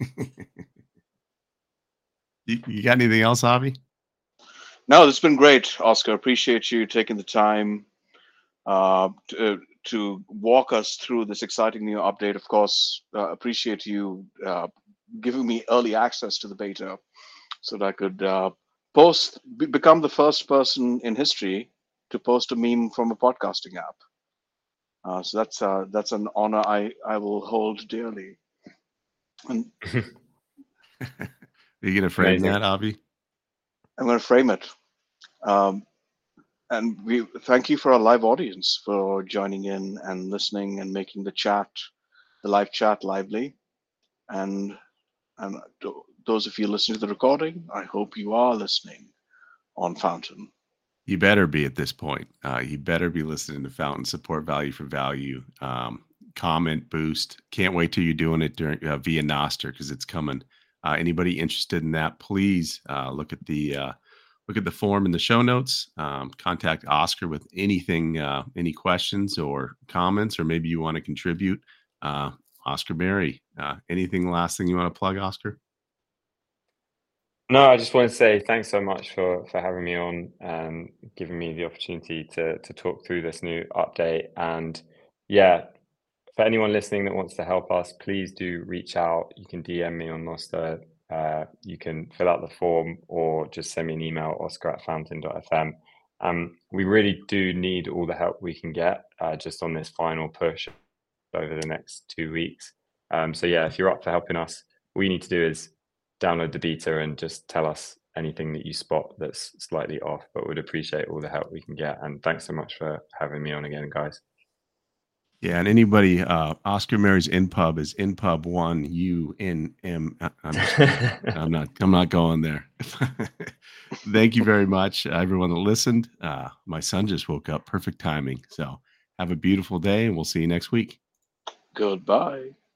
S1: You got anything else, Avi?
S2: No, this has been great, Oscar. Appreciate you taking the time to to walk us through this exciting new update. Of course, appreciate you giving me early access to the beta so that I could become the first person in history to post a meme from a podcasting app. So that's an honor I will hold dearly. And
S1: Are you going to frame that, Avi?
S2: I'm going to frame it. And we thank you for our live audience for joining in and listening and making the live chat lively. And those of you listening to the recording, I hope you are listening on Fountain.
S1: You better be at this point. You better be listening to Fountain. Support value for value. Comment, boost. Can't wait till you're doing it during via Nostr, because it's coming. Anybody interested in that, please look at the form in the show notes. Contact Oscar with anything, any questions or comments, or maybe you want to contribute. Oscar Berry, anything last thing you want to plug, Oscar?
S3: No, I just want to say thanks so much for having me on and giving me the opportunity to talk through this new update. And yeah, for anyone listening that wants to help us, please do reach out. You can DM me on Nostr. You can fill out the form or just send me an email, oscar@fountain.fm. We really do need all the help we can get just on this final push over the next 2 weeks. So yeah, if you're up for helping us, all you need to do is download the beta and just tell us anything that you spot that's slightly off, but we'd appreciate all the help we can get. And thanks so much for having me on again, guys.
S1: Yeah, and anybody, Oscar Mary's InPub is InPub1UNM. I'm not going there. Thank you very much, everyone that listened. My son just woke up, perfect timing. So have a beautiful day, and we'll see you next week.
S2: Goodbye.